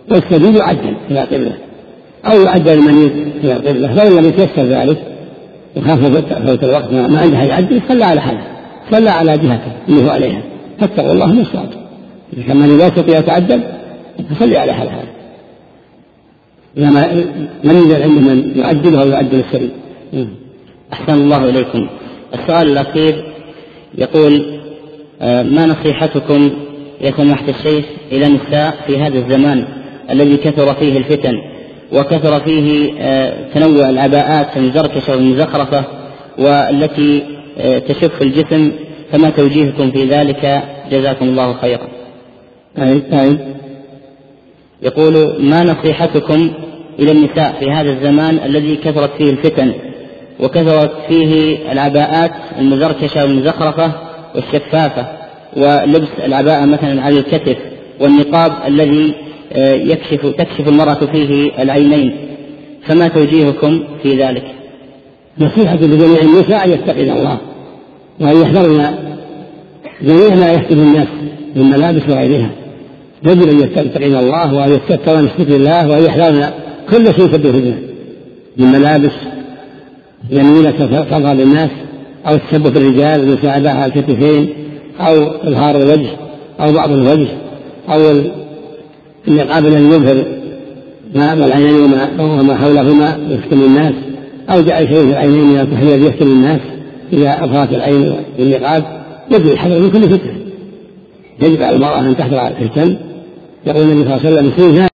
والسبيل يعدل إلى قبلة أو يعدل المنير إلى قبلة، فإن لم يتيسر ذلك وخاف فوت الوقت ما عنده يعدل صلى على حاله، صلى على جهته اللي هو عليها، فاتقوا الله ما استطعتم. إذا كان من لا يستطيع يتعدل فصلي على حال حاله، إنما من يوجد عنده من يعدله أو يعدل السبيل. أحسن الله إليكم. السؤال الأخير يقول: ما نصيحتكم يا سماحة الشيخ إلى النساء في هذا الزمان الذي كثر فيه الفتن وكثر فيه تنوع العباءات المزركشة والمزخرفة والتي تشف الجسم، فما توجيهكم في ذلك جزاكم الله خيرا؟ أي أي يقول: ما نصيحتكم إلى النساء في هذا الزمان الذي كثرت فيه الفتن وكثرت فيه العباءات المزركشة والمزخرفة والشفافة ولبس العباءة مثلا على الكتف والنقاب الذي يكشف تكشف المرأة فيه العينين، فما توجيهكم في ذلك؟ نصيحة لجميع النساء أن يتقين الله وأن يحذرن جميع ما يفتن الناس من ملابس وغيرها، يجب أن يتقين الله وأن يستترن بستر الله وأن يحذرن كل شيء يسبب فتنة من ملابس يمينة تظهر للناس أو تسبب الرجال المساعدة على الكتفين أو إظهار الوجه أو بعض الوجه أو النقاب الذي يظهر ما العينين وما حولهما يفتن الناس، أو جاء شيء في العينين من الكحول يفتن الناس إذا أظهرت العين بالنقاب. يجب الحذر من كل فتنة، يجب على المرأة أن تحذر على الفتن. يقول النبي صلى الله عليه وسلم: